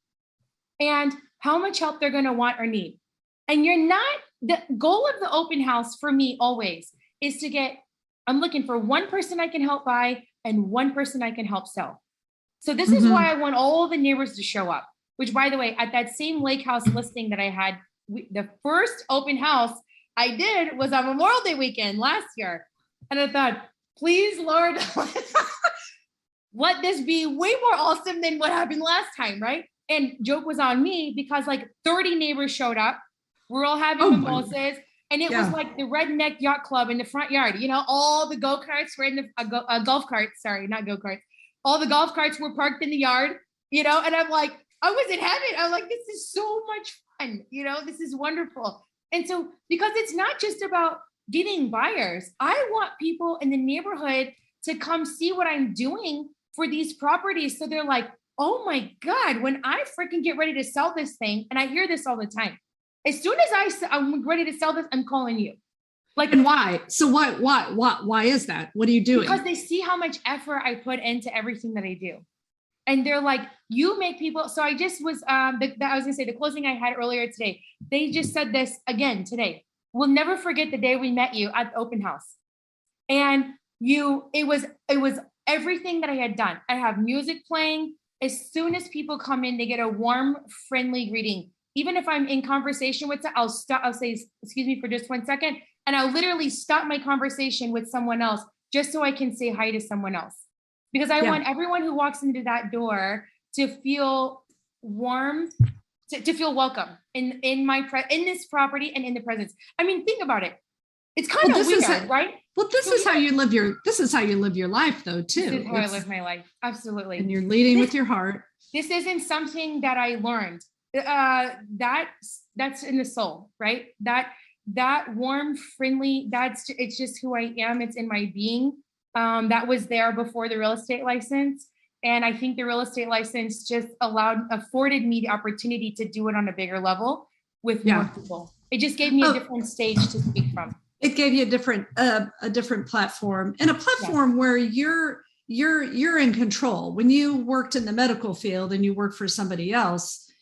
and how much help they're going to want or need. And you're not, the goal of the open house for me always is to get, I'm looking for one person I can help buy and one person I can help sell. So this mm-hmm. is why I want all the neighbors to show up, which by the way, at that same lake house listing that I had, We, the first open house I did was on Memorial Day weekend last year. And I thought, please, Lord, let this be way more awesome than what happened last time, right? And joke was on me because like thirty neighbors showed up. We're all having oh mimosas. And it yeah. was like the Redneck Yacht Club in the front yard. You know, all the go-karts were in the uh, go, uh, golf carts. Sorry, not go-karts. All the golf carts were parked in the yard, you know, and I'm like, I was in heaven. I'm like, this is so much fun. You know, this is wonderful. And so, because it's not just about getting buyers, I want people in the neighborhood to come see what I'm doing for these properties. So they're like, oh my God, when I freaking get ready to sell this thing, and I hear this all the time, as soon as I, I'm ready to sell this, I'm calling you. Like, and why? So what, why, why, why is that? What are you doing? Because they see how much effort I put into everything that I do. And they're like, you make people. So I just was, um, the, the, I was gonna say the closing I had earlier today, they just said this again today. We'll never forget the day we met you at the open house. And you, it was, it was everything that I had done. I have music playing. As soon as people come in, they get a warm, friendly greeting. Even if I'm in conversation with them, I'll stop, I'll say, excuse me for just one second. And I'll literally stop my conversation with someone else just so I can say hi to someone else. Because I yeah. want everyone who walks into that door to feel warm, to, to feel welcome in, in my pre- in this property and in the presence. I mean, think about it. It's kind well, of weird, how, right? Well, this so is how you live your this is how you live your life, though, too. This is how it's, I live my life. Absolutely. And you're leading this, with your heart. This isn't something that I learned. Uh, that's that's in the soul, right? That that warm, friendly. That's it's just who I am. It's in my being. Um, that was there before the real estate license. And I think the real estate license just allowed, afforded me the opportunity to do it on a bigger level with yeah. more people. It just gave me oh, a different stage to speak from. It gave you a different, uh, a different platform and a platform yeah. where you're, you're, you're in control. When you worked in the medical field and you worked for somebody else,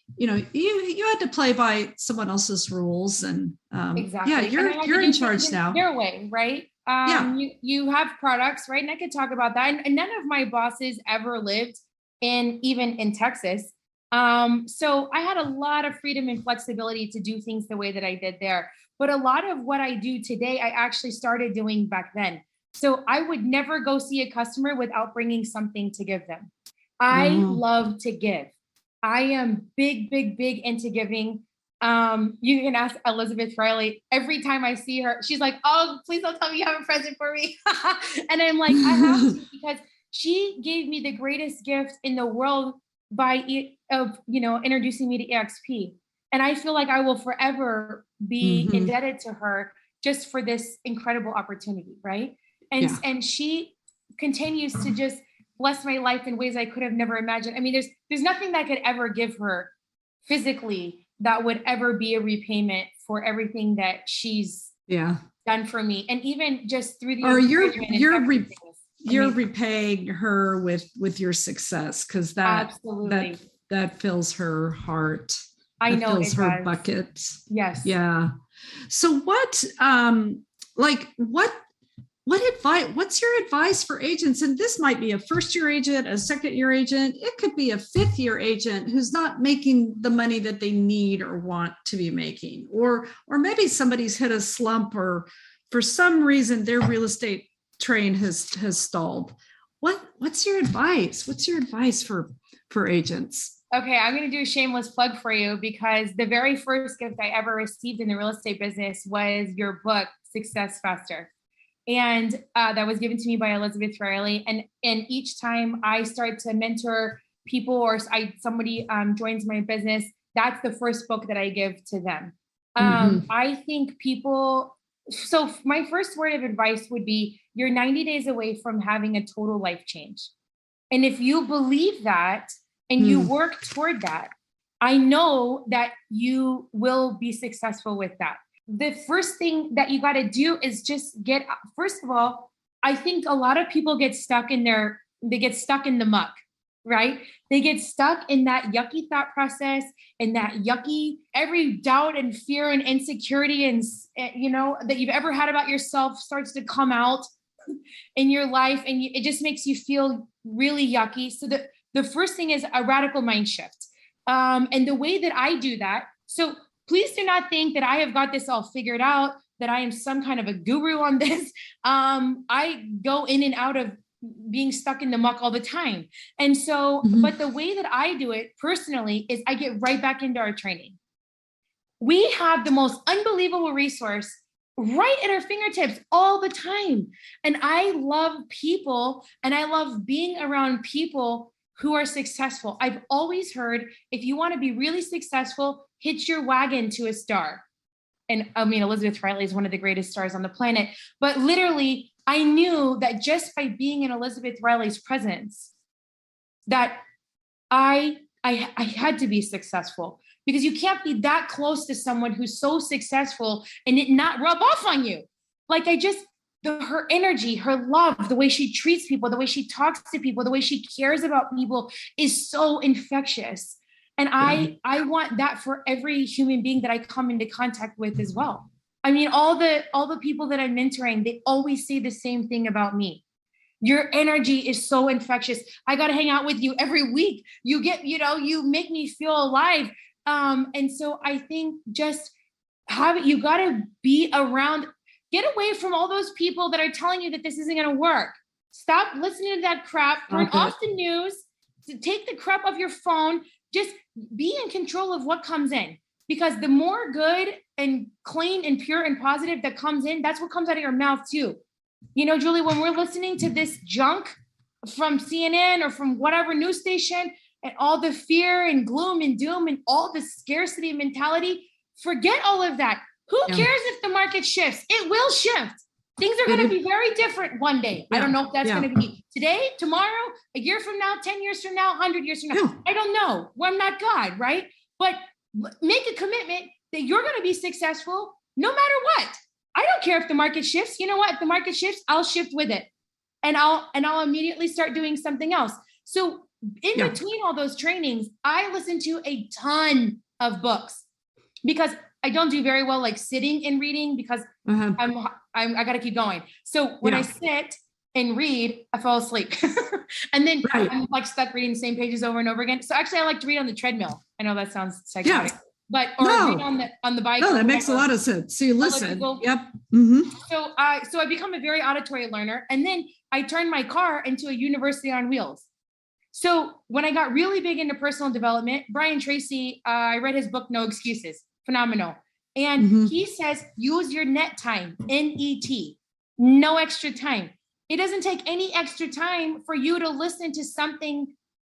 you know, you you had to play by someone else's rules, and um, exactly. yeah, you're you're in charge now. Your way, right? Um, yeah. You you have products, right? And I could talk about that. And, and none of my bosses ever lived in even in Texas. Um, so I had a lot of freedom and flexibility to do things the way that I did there. But a lot of what I do today, I actually started doing back then. So I would never go see a customer without bringing something to give them. I mm. love to give. I am big, big, big into giving. Um, you can ask Elizabeth Riley. Every time I see her, she's like, oh, please don't tell me you have a present for me. And I'm like, I have to, because she gave me the greatest gift in the world by, of, you know, introducing me to E X P. And I feel like I will forever be mm-hmm. indebted to her just for this incredible opportunity. Right. And, yeah. and she continues to just bless my life in ways I could have never imagined. I mean, there's, there's nothing that I could ever give her physically that would ever be a repayment for everything that she's yeah. done for me. And even just through the, or you're, you're, re- you're repaying her with, with your success. Cause that, Absolutely. that, that fills her heart. I that know fills it her does. bucket. Yes. Yeah. So what, um, like what, what advice, what's your advice for agents? And this might be a first year agent, a second year agent. It could be a fifth year agent who's not making the money that they need or want to be making, or, or maybe somebody's hit a slump, or for some reason their real estate train has, has stalled. What, what's your advice? What's your advice for, for agents? Okay, I'm going to do a shameless plug for you, because the very first gift I ever received in the real estate business was your book, Success Faster. And uh, that was given to me by Elizabeth Riley. And, and each time I start to mentor people, or I, somebody um, joins my business, that's the first book that I give to them. Um, mm-hmm. I think people, so my first word of advice would be, you're ninety days away from having a total life change. And if you believe that, and mm. you work toward that, I know that you will be successful with that. The first thing that you got to do is just get, first of all, I think a lot of people get stuck in their, they get stuck in the muck, right? They get stuck in that yucky thought process, and that yucky, every doubt and fear and insecurity and, you know, that you've ever had about yourself starts to come out in your life. And you, it just makes you feel really yucky. So the, the first thing is a radical mind shift. Um, and the way that I do that, so please do not think that I have got this all figured out, that I am some kind of a guru on this. Um, I go in and out of being stuck in the muck all the time. And so, mm-hmm. but the way that I do it personally is I get right back into our training. We have the most unbelievable resource right at our fingertips all the time. And I love people, and I love being around people who are successful. I've always heard, if you want to be really successful, hitch your wagon to a star. And I mean, Elizabeth Riley is one of the greatest stars on the planet, but literally I knew that just by being in Elizabeth Riley's presence, that I, I, I had to be successful, because you can't be that close to someone who's so successful and it not rub off on you. Like I just, The, her energy, her love, the way she treats people, the way she talks to people, the way she cares about people is so infectious. And yeah. I, I want that for every human being that I come into contact with as well. I mean, all the, all the people that I'm mentoring, they always say the same thing about me. Your energy is so infectious. I got to hang out with you every week. You get, you know, you make me feel alive. Um, and so I think just have it, you got to be around. Get away from all those people that are telling you that this isn't going to work. Stop listening to that crap. Turn okay. off the news. Take the crap off your phone. Just be in control of what comes in. Because the more good and clean and pure and positive that comes in, that's what comes out of your mouth too. You know, Julie, when we're listening to this junk from C N N or from whatever news station, and all the fear and gloom and doom and all the scarcity mentality, forget all of that. Who yeah. cares if the market shifts? It will shift. Things are going to be very different one day. Yeah. I don't know if that's yeah. going to be today, tomorrow, a year from now, ten years from now, one hundred years from now. Yeah. I don't know. Well, I'm not God, right? But make a commitment that you're going to be successful no matter what. I don't care if the market shifts. You know what? If the market shifts, I'll shift with it. And I'll and I'll immediately start doing something else. So in Yeah. between all those trainings, I listened to a ton of books because I don't do very well like sitting and reading because Uh-huh. I'm, I'm I got to keep going. So when Yeah. I sit and read, I fall asleep. And then Right. I'm like stuck reading the same pages over and over again. So actually I like to read on the treadmill. I know that sounds psychotic, Yeah. but or No. read on the on the bike. No, or that makes a whatever. lot of sense. So you listen. Elliptical. Yep. Mm-hmm. So I so I become a very auditory learner. And then I turned my car into a university on wheels. So when I got really big into personal development, Brian Tracy, uh, I read his book, No Excuses, phenomenal. And Mhm. he says, use your net time, N E T, no extra time. It doesn't take any extra time for you to listen to something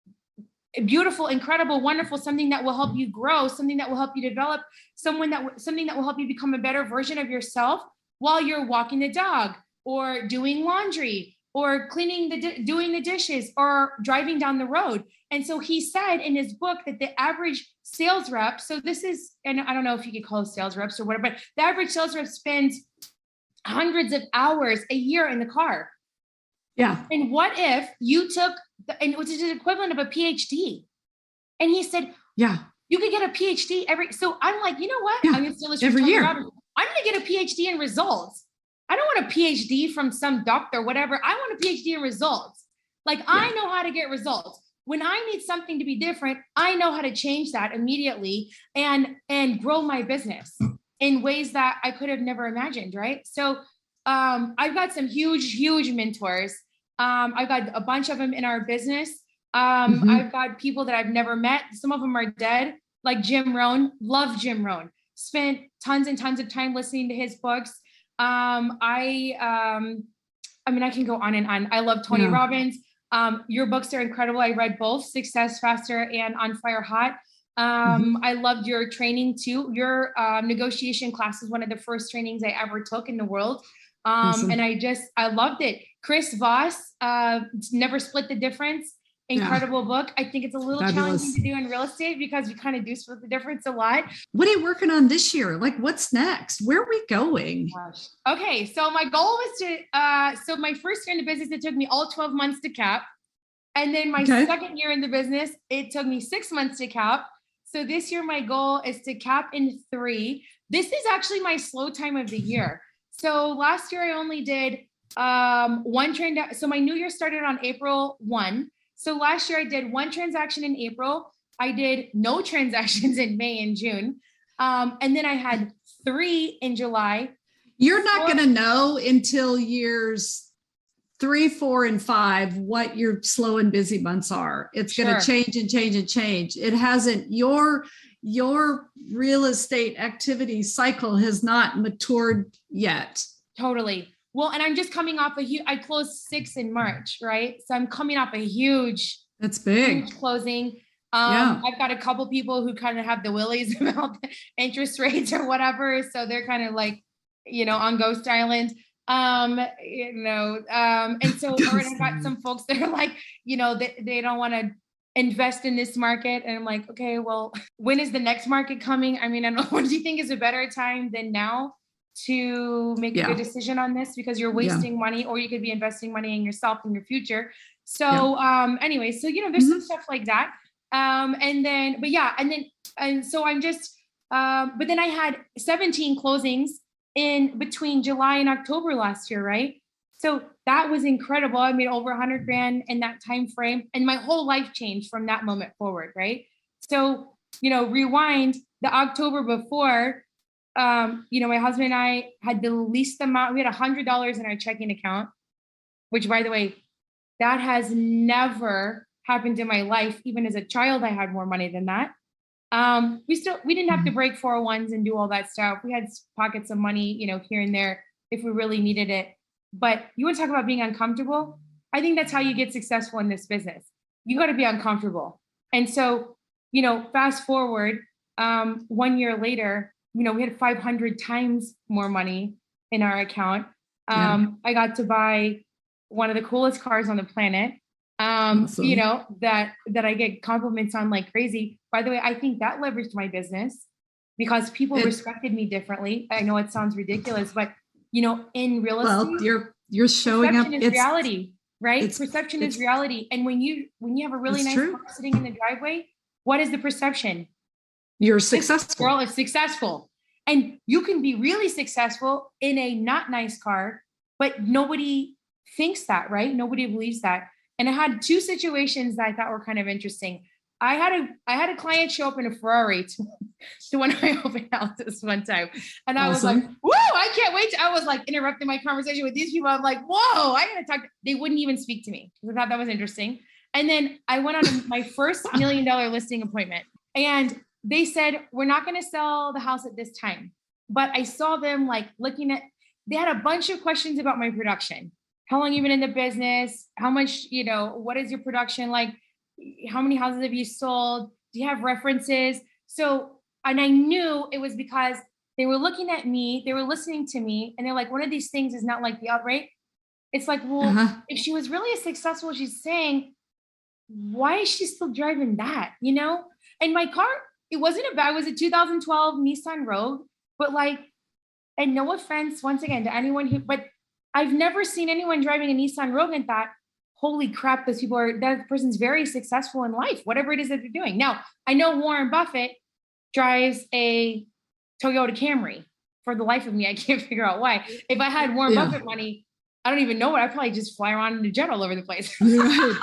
beautiful, incredible, wonderful, something that will help you grow, something that will help you develop, someone that something that will help you become a better version of yourself while you're walking the dog or doing laundry or cleaning the di- doing the dishes or driving down the road. And so he said in his book that the average sales rep, so this is, and I don't know if you could call it sales reps or whatever, but the average sales rep spends hundreds of hours a year in the car. Yeah. And what if you took, the, and which is the equivalent of a PhD? And he said, Yeah. you could get a PhD every, so I'm like, you know what? Yeah, I'm going to steal this from every Tony year. Robbins. I'm going to get a PhD in results. I don't want a PhD from some doctor, whatever. I want a PhD in results. Like I know how to get results. When I need something to be different, I know how to change that immediately and, and grow my business in ways that I could have never imagined. Right. So um, I've got some huge, huge mentors. Um, I've got a bunch of them in our business. Um, Mhm. I've got people that I've never met. Some of them are dead, like Jim Rohn. Love Jim Rohn. Spent tons and tons of time listening to his books. Um, I, um, I mean, I can go on and on. I love Tony Yeah. Robbins. Um, your books are incredible. I read both Success Faster and On Fire Hot. Um, I loved your training too. Your um, negotiation class is one of the first trainings I ever took in the world. Um, Awesome. And I just, I loved it. Chris Voss, uh, Never Split the Difference. Incredible book. I think it's a little Fabulous. challenging to do in real estate because we kind of do split the difference a lot. What are you working on this year? Like, what's next? Where are we going? Gosh. Okay, so my goal was to, uh, so my first year in the business, it took me all twelve months to cap. And then my Okay. second year in the business, it took me six months to cap. So this year, my goal is to cap in three. This is actually my slow time of the year. So last year, I only did um, one trend. So my new year started on April first. So last year, I did one transaction in April. I did no transactions in May and June. Um, and then I had three in July. You're not Four- going to know until years three, four, and five what your slow and busy months are. It's going Sure. to change and change and change. It hasn't. Your your real estate activity cycle has not matured yet. Totally. Well, and I'm just coming off a huge, I closed six in March, right? So I'm coming off a huge, That's big. huge closing. Um, Yeah. I've got a couple people who kind of have the willies about the interest rates or whatever. So they're kind of like, you know, on Ghost Island. Um, you know, um, and so or I've got some folks that are like, you know, they, they don't want to invest in this market. And I'm like, okay, well, when is the next market coming? I mean, I don't know. What do you think is a better time than now to make Yeah. a good decision on this? Because you're Yeah. wasting money, or you could be investing money in yourself in your future. So, um, anyway, so, you know, there's some Mhm. stuff like that. Um, and then, but yeah, and then, and so I'm just, um, but then I had seventeen closings in between July and October last year, right? So that was incredible. I made over a hundred grand in that time frame, and my whole life changed from that moment forward, right? So, you know, rewind the October before, um, you know, my husband and I had the least amount. We had a hundred dollars in our checking account, which, by the way, that has never happened in my life. Even as a child, I had more money than that. Um, we still, we didn't have to break four oh ones and do all that stuff. We had pockets of money, you know, here and there if we really needed it. But you want to talk about being uncomfortable? I think that's how you get successful in this business. You got to be uncomfortable. And so, you know, fast forward, um, one year later, you know, we had five hundred times more money in our account. Um, I got to buy one of the coolest cars on the planet. Um, Awesome. you know, that, that I get compliments on like crazy. By the way, I think that leveraged my business because people It- respected me differently. I know it sounds ridiculous, but you know, in real Well, estate, you're you're showing up. perception is It's reality. right? It's, perception it's, is reality. And when you, when you have a really nice true. car sitting in the driveway, what is the perception? You're This successful. girl is successful. And you can be really successful in a not nice car, but nobody thinks that, right? Nobody believes that. And I had two situations that I thought were kind of interesting. I had a I had a client show up in a Ferrari to, to one of my open houses one time. And I was Awesome. like, whoa, I can't wait. To, I was like interrupting my conversation with these people. I'm like, whoa, I gotta talk. They wouldn't even speak to me. I thought that was interesting. And then I went on a, my first million dollar listing appointment. And they said, we're not going to sell the house at this time. But I saw them like looking at, they had a bunch of questions about my production. How long you been in the business? How much, you know, what is your production like? How many houses have you sold? Do you have references? So, and I knew it was because they were looking at me, they were listening to me, and they're like, one of these things is not like the outright. It's like, well, uh-huh. if she was really as successful as she's saying, why is she still driving that? You know? And my car, it wasn't a bad, it was a two thousand twelve Nissan Rogue, but like, and no offense once again to anyone who, but I've never seen anyone driving a Nissan Rogue and thought, holy crap, those people are, that person's very successful in life, whatever it is that they're doing. Now, I know Warren Buffett drives a Toyota Camry. For the life of me, I can't figure out why. If I had Warren yeah. Buffett money, I don't even know what, I'd probably just fly around in a jet all over the place. Right.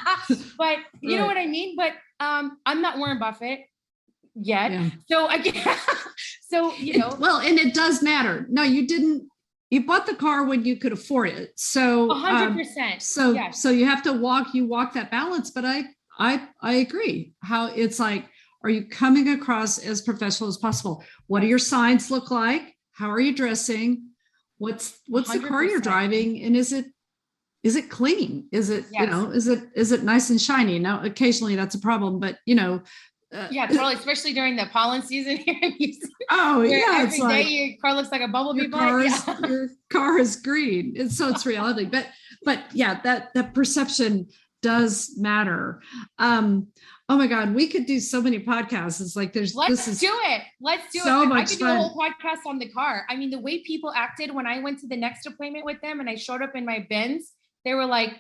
But you right. know what I mean? But um, I'm not Warren Buffett yet. Yeah. So I can't, so, you know. It, well, and it does matter. No, you didn't, you bought the car when you could afford it. So one hundred percent. Um, so, yes. so you have to walk, you walk that balance, but I, I, I agree how it's like, are you coming across as professional as possible? What do your signs look like? How are you dressing? What's, what's one hundred percent. The car you're driving? And is it, is it clean? Is it, yes. you know, is it, is it nice and shiny? Now, occasionally that's a problem, but you know, Uh, yeah, totally. Especially during the pollen season here in Houston. Oh, yeah. Every it's day like, your car looks like a bumblebee. Your car, is, yeah. your car is green. And so it's reality. But but yeah, that that perception does matter. Um, oh my God, we could do so many podcasts. It's like there's let's this is do it. Let's do so it. Much I could fun. do a whole podcast on the car. I mean, the way people acted when I went to the next appointment with them and I showed up in my Benz, they were like,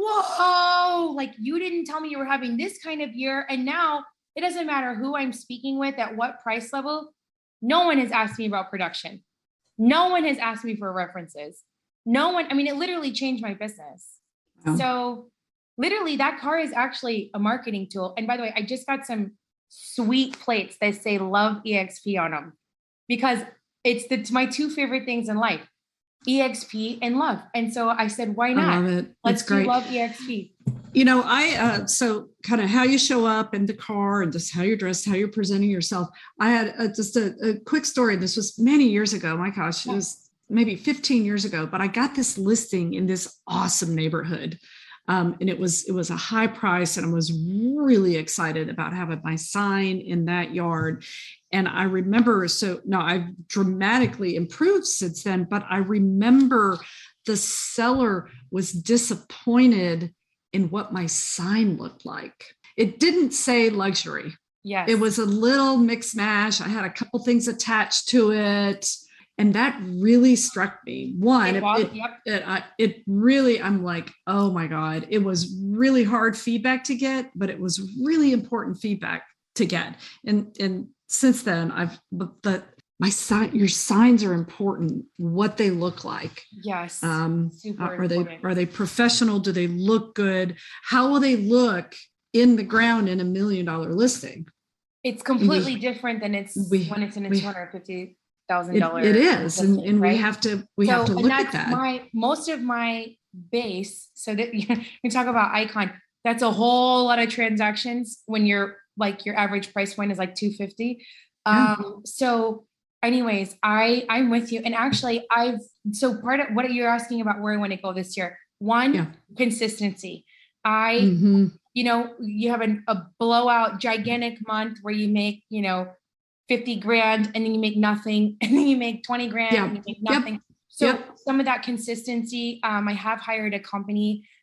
whoa, like you didn't tell me you were having this kind of year. And now it doesn't matter who I'm speaking with, at what price level. No one has asked me about production. No one has asked me for references. No one, I mean, it literally changed my business. Oh. So literally that car is actually a marketing tool. And by the way, I just got some sweet plates that say Love E X P on them because it's the, it's my two favorite things in life, E X P and love. And so I said, why not? I love it. Let's That's great. do Love E X P. You know, I, uh, so kind of how you show up in the car and just how you're dressed, how you're presenting yourself. I had a, just a, a quick story. This was many years ago. My gosh, it was maybe fifteen years ago, but I got this listing in this awesome neighborhood. Um, and it was, it was a high price and I was really excited about having my sign in that yard. And I remember, so now I've dramatically improved since then, but I remember the seller was disappointed in what my sign looked like. It didn't say luxury. Yes. It was a little mix mash. I had a couple things attached to it. And that really struck me. One, it, was, it, yep. it, it, it really, I'm like, oh my God, it was really hard feedback to get, but it was really important feedback to get. And, and since then I've, but the, my sign, your signs are important, what they look like. Yes. Um, Super are important. they, are they professional? Do they look good? How will they look in the ground in a million dollar listing? It's completely we, different than it's we, when it's in a two hundred fifty thousand dollars. It, it is. Listing, and, and right? we have to, we so, have to look at that. My, most of my base. So that we talk about Icon, that's a whole lot of transactions when you're like, your average price point is like two fifty. Yeah. Um, so anyways, I, I'm with you. And actually I've, so part of what you're asking about where I want to go this year, one, yeah. consistency. I, mm-hmm. you know, you have an, a blowout gigantic month where you make, you know, fifty grand and then you make nothing and then you make twenty grand yeah. and you make nothing. Yep. So yep. some of that consistency, um, I have hired a company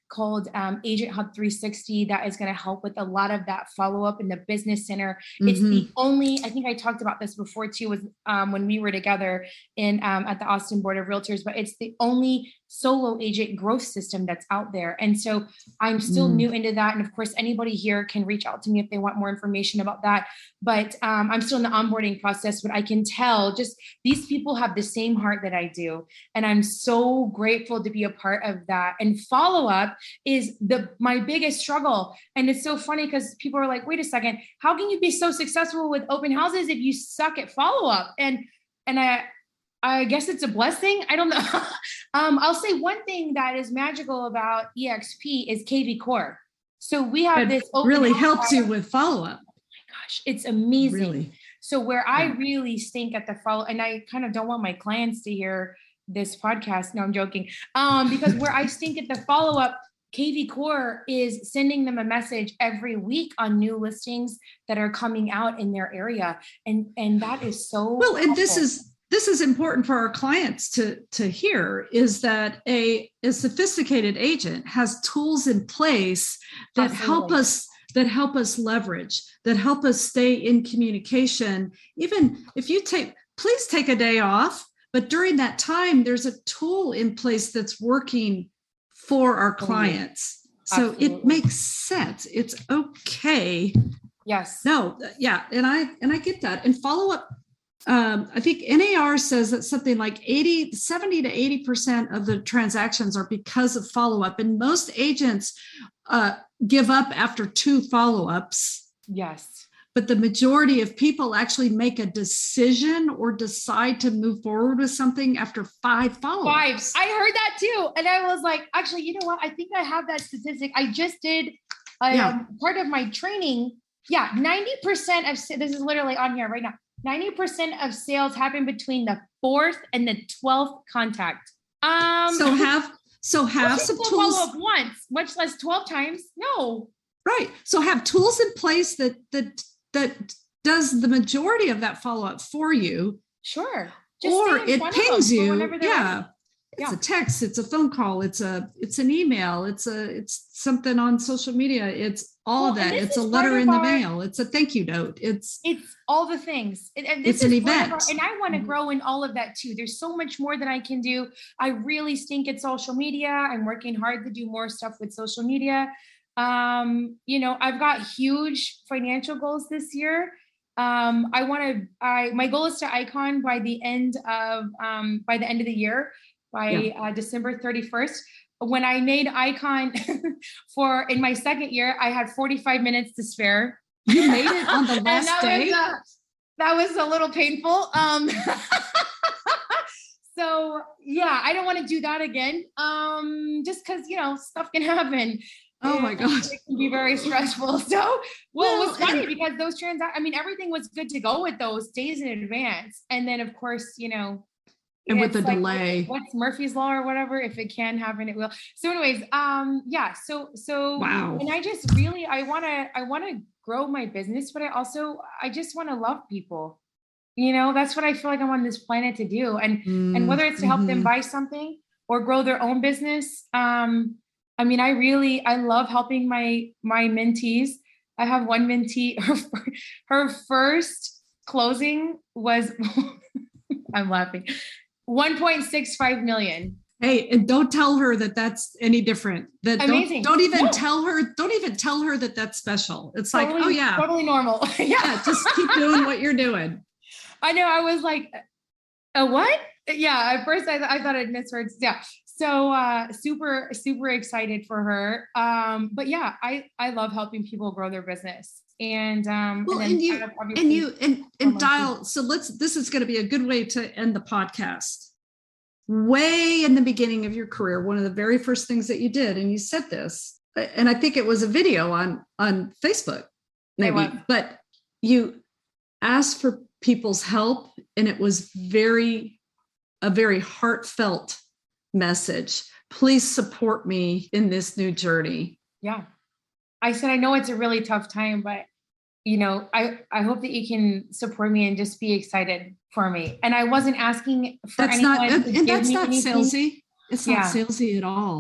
called um, Agent Hub three sixty that is going to help with a lot of that follow-up in the business center. Mm-hmm. It's the only, I think I talked about this before too, was um, when we were together in um, at the Austin Board of Realtors, but it's the only solo agent growth system that's out there. And so I'm still mm. new into that. And of course, anybody here can reach out to me if they want more information about that. But um, I'm still in the onboarding process, but I can tell just these people have the same heart that I do. And I'm so grateful to be a part of that. And follow-up is the my biggest struggle. And it's so funny because people are like, wait a second, how can you be so successful with open houses if you suck at follow-up? And, and I, I guess it's a blessing. I don't know. um, I'll say one thing that is magical about E X P is K V Core. So we have it this open really house helps you with follow-up. Oh my gosh, it's amazing. Really? So where I really stink at the follow, and I kind of don't want my clients to hear this podcast. No, I'm joking. Um, because where I stink at the follow-up, K V Core is sending them a message every week on new listings that are coming out in their area. And, and that is so well, and helpful. this is This is important for our clients to, to hear, is that a, a sophisticated agent has tools in place that Absolutely. help us that help us leverage, that help us stay in communication. Even if you take, please take a day off, but during that time, there's a tool in place that's working for our clients. So Absolutely. It makes sense. It's okay. Yes. No, yeah. And I, and I get that. And follow up. Um, I think N A R says that something like eighty, seventy to eighty percent of the transactions are because of follow-up. And most agents uh, give up after two follow-ups. Yes. But the majority of people actually make a decision or decide to move forward with something after five follow-ups. Five. I heard that too. And I was like, actually, you know what? I think I have that statistic. I just did um, yeah. part of my training. Yeah. ninety percent of, this is literally on here right now. ninety percent of sales happen between the fourth and the twelfth contact. Um, so have so have some tools. Follow up once, much less twelve times. No. Right. So have tools in place that that that does the majority of that follow up for you. Sure. Just or it pings you. Yeah. Ready. It's yeah. a text. It's a phone call. It's a it's an email. It's a it's something on social media. It's all well, of that. It's a letter in the mail. It's a thank you note. It's it's all the things. And, and this it's is an event. Our, and I want to mm-hmm. grow in all of that too. There's so much more that I can do. I really stink at social media. I'm working hard to do more stuff with social media. Um, you know, I've got huge financial goals this year. Um, I want to. I my goal is to icon by the end of um, by the end of the year. By yeah. uh, December thirty-first. When I made Icon for in my second year, I had forty-five minutes to spare. You made it on the last that day? Was, uh, that was a little painful. Um, so yeah, I don't want to do that again. Um, just because, you know, stuff can happen. Oh my gosh. It can be very stressful. So, well, well it was funny and- because those transactions, I mean, everything was good to go with those days in advance. And then of course, you know, and with the like, delay, what's Murphy's Law or whatever, if it can happen, it will. So anyways, um, yeah, so, so, wow. And I just really, I want to, I want to grow my business, but I also, I just want to love people. You know, that's what I feel like I'm on this planet to do. And, mm, and whether it's to help mm-hmm. them buy something or grow their own business. Um, I mean, I really, I love helping my, my mentees. I have one mentee, her, her first closing was, I'm laughing. one point six five million. Hey, and don't tell her that that's any different. That Amazing. Don't, don't even no. tell her, don't even tell her that that's special. It's totally, like, oh yeah. Totally normal. yeah. yeah. Just keep doing what you're doing. I know. I was like, a what? Yeah. At first I, th- I thought I'd misheard. Yeah. So uh, super, super excited for her. Um, but yeah, I, I love helping people grow their business. And um well, and, and you and you and, and dial. So let's this is going to be a good way to end the podcast. Way in the beginning of your career, one of the very first things that you did, and you said this, and I think it was a video on on Facebook, maybe, but you asked for people's help, and it was very a very heartfelt message. Please support me in this new journey. Yeah. I said, I know it's a really tough time, but you know, I, I hope that you can support me and just be excited for me. And I wasn't asking for that's anyone not, to and give that's me not anything. salesy. It's not yeah. salesy at all.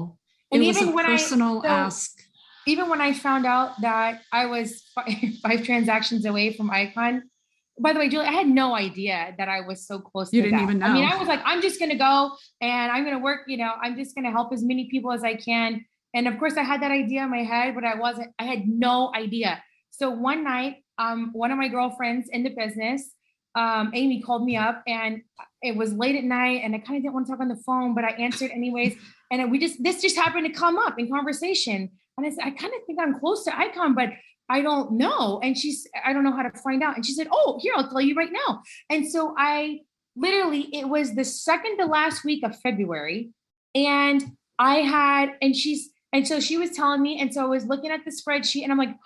And it was even a when personal I, so, ask. Even when I found out that I was five, five transactions away from Icon, by the way, Julie, I had no idea that I was so close You to didn't that. even know. I mean, I was like, I'm just going to go and I'm going to work, you know, I'm just going to help as many people as I can. And of course I had that idea in my head, but I wasn't, I had no idea. So one night, um, one of my girlfriends in the business, um, Amy, called me up, and it was late at night and I kind of didn't want to talk on the phone, but I answered anyways. And we just, this just happened to come up in conversation. And I said, I kind of think I'm close to Icon, but I don't know. And she's, I don't know how to find out. And she said, oh, here, I'll tell you right now. And so I literally, it was the second to last week of February. And I had, and she's, and so she was telling me, and so I was looking at the spreadsheet and I'm like,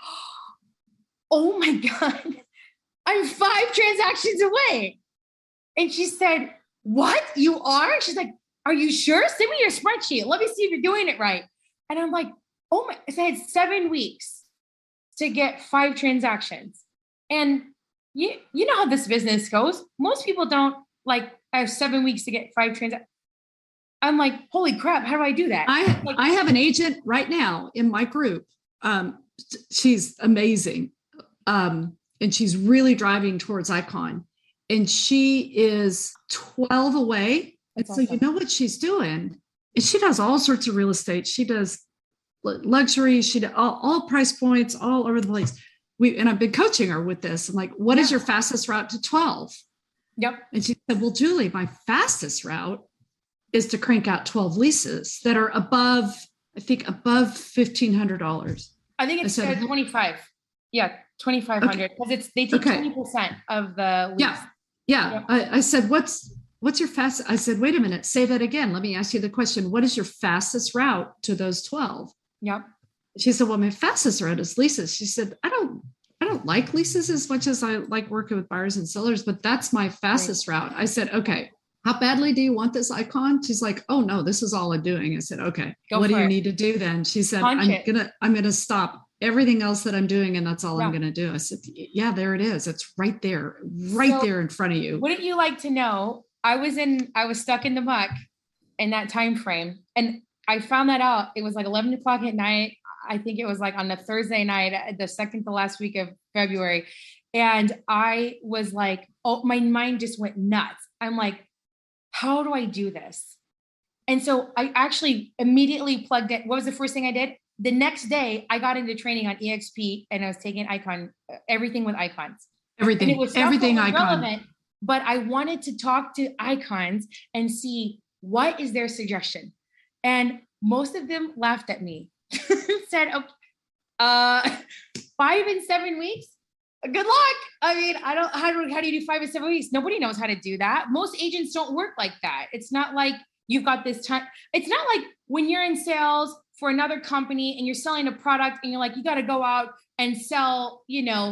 oh my God, I'm five transactions away. And she said, what, you are? She's like, are you sure? Send me your spreadsheet. Let me see if you're doing it right. And I'm like, oh my, so I had seven weeks to get five transactions. And you, you know how this business goes. Most people don't like, I have seven weeks to get five transactions. I'm like, holy crap, how do I do that? I, like, I have an agent right now in my group. Um, she's amazing. Um, and she's really driving towards Icon. And she is twelve away. And so awesome. You know what she's doing? And she does all sorts of real estate. She does luxury, she does all, all price points, all over the place. We and I've been coaching her with this. I'm like, what yeah. is your fastest route to twelve? Yep. And she said, well, Julie, my fastest route is to crank out twelve leases that are above, I think above fifteen hundred dollars. I think it's I said, twenty-five. Yeah, twenty-five hundred. Because okay. it's they take okay. twenty percent of the lease. Yeah. Yeah. Yep. I, I said, what's what's your fast? I said, wait a minute, say that again. Let me ask you the question. What is your fastest route to those twelve? Yep. She said, well, my fastest route is leases. She said, I don't, I don't like leases as much as I like working with buyers and sellers, but that's my fastest right. route. I said, okay, how badly do you want this Icon? She's like, oh no, this is all I'm doing. I said, okay, Go what do you it. need to do then? She said, Punch I'm it. gonna, I'm gonna stop everything else that I'm doing, and that's all yeah. I'm gonna do. I said, yeah, there it is. It's right there, right so, there in front of you. Wouldn't you like to know? I was in, I was stuck in the muck in that time frame, and I found that out. It was like eleven o'clock at night. I think it was like on a Thursday night, the second to last week of February. And I was like, oh, my mind just went nuts. I'm like, how do I do this? And so I actually immediately plugged it. What was the first thing I did? The next day I got into training on E X P and I was taking Icon, everything with icons. Everything, and it was everything Icon. Relevant, but I wanted to talk to icons and see what is their suggestion. And most of them laughed at me. Said, okay, uh, five and seven weeks. Good luck. I mean, I don't, how do, how do you do five and seven weeks? Nobody knows how to do that. Most agents don't work like that. It's not like you've got this time. It's not like when you're in sales for another company and you're selling a product and you're like, you got to go out and sell, you know,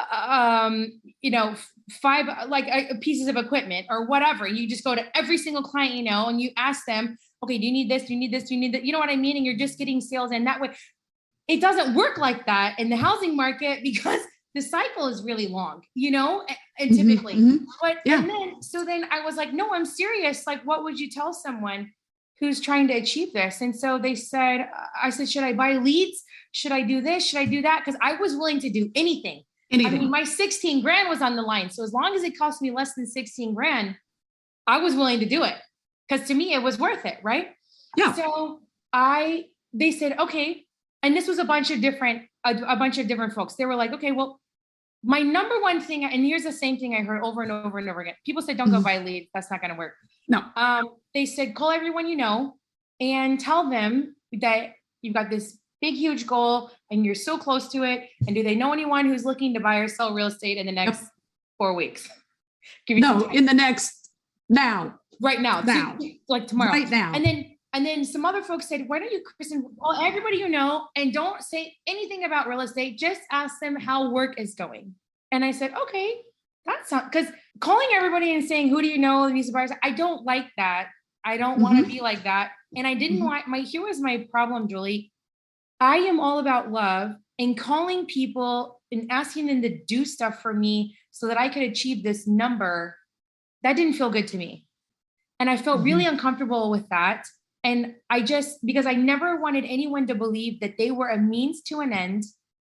um, you know, five, like uh, pieces of equipment or whatever. You just go to every single client, you know, and you ask them, okay, do you need this? Do you need this? Do you need that? You know what I mean? And you're just getting sales in that way. It doesn't work like that in the housing market because the cycle is really long, you know, and typically, mm-hmm. but yeah. and then, so then I was like, no, I'm serious. Like, what would you tell someone who's trying to achieve this? And so they said, I said, should I buy leads? Should I do this? Should I do that? Because I was willing to do anything. anything. I mean, my sixteen grand was on the line. So as long as it cost me less than sixteen grand, I was willing to do it. Because to me, it was worth it, right? Yeah. So I, they said, okay. And this was a bunch of different, a, a bunch of different folks. They were like, okay, well, my number one thing, and here's the same thing I heard over and over and over again. People said, don't mm-hmm. go buy leads. That's not going to work. No. Um, they said, call everyone you know and tell them that you've got this big, huge goal and you're so close to it. And do they know anyone who's looking to buy or sell real estate in the next yep. four weeks? Give me no, in the next, now. Right now. Now. So, like tomorrow. Right now. And then And then some other folks said, why don't you, Kristen, call everybody you know and don't say anything about real estate. Just ask them how work is going. And I said, okay, that's not, because calling everybody and saying, who do you know? These buyers, I don't like that. I don't mm-hmm. want to be like that. And I didn't mm-hmm. want, my, here was my problem, Julie. I am all about love and calling people and asking them to do stuff for me so that I could achieve this number. That didn't feel good to me. And I felt mm-hmm. really uncomfortable with that. And I just, because I never wanted anyone to believe that they were a means to an end,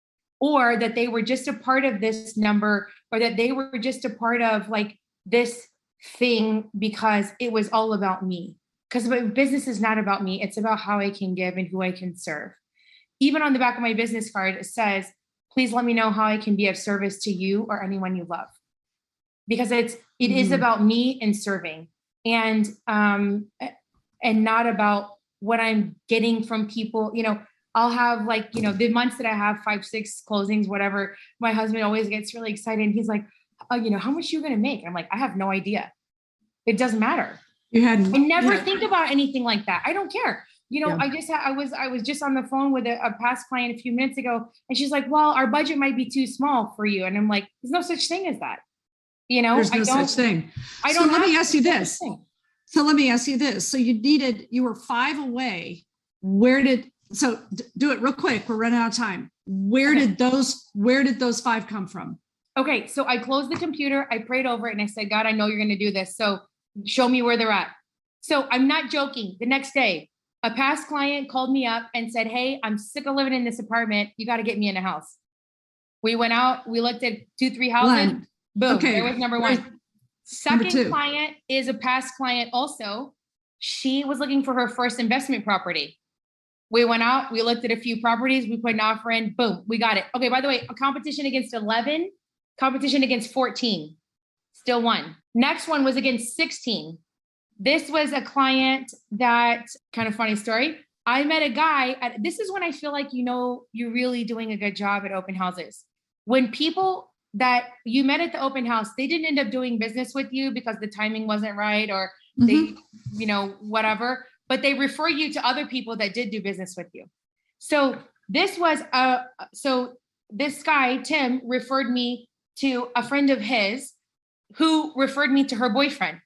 or that they were just a part of this number, or that they were just a part of like this thing because it was all about me. Because business is not about me. It's about how I can give and who I can serve. Even on the back of my business card, it says, please let me know how I can be of service to you or anyone you love. Because it's, it mm-hmm. is about me and serving, and, um, and not about what I'm getting from people. You know, I'll have like, you know, the months that I have five, six closings, whatever, my husband always gets really excited. And he's like, oh, you know, how much are you going to make? I'm like, I have no idea. It doesn't matter. You had, I never yeah. think about anything like that. I don't care. You know, Yeah. I just, ha- I was, I was just on the phone with a, a past client a few minutes ago, and she's like, well, our budget might be too small for you. And I'm like, there's no such thing as that. You know, There's no I don't, such thing. I So don't let me have ask you such this. thing. So let me ask you this. So you needed, you were five away. Where did, so d- do it real quick. We're running out of time. Where Okay. did those, where did those five come from? Okay. So I closed the computer, I prayed over it, and I said, God, I know you're going to do this. So show me where they're at. So I'm not joking. The next day, a past client called me up and said, hey, I'm sick of living in this apartment. You got to get me in a house. We went out, we looked at two, three houses. One. Boom. Okay. There was number Where's- one. Second Number two. client is a past client also. She was looking for her first investment property. We went out, we looked at a few properties, we put an offer in, boom, we got it. Okay, by the way, a competition against eleven, competition against fourteen, still won. Next one was against sixteen. This was a client that, kind of funny story. I met a guy, at, this is when I feel like, you know, you're really doing a good job at open houses. When people that you met at the open house, they didn't end up doing business with you because the timing wasn't right, or Mhm. they, you know, whatever, but they refer you to other people that did do business with you. So this was, a, so this guy, Tim, referred me to a friend of his who referred me to her boyfriend.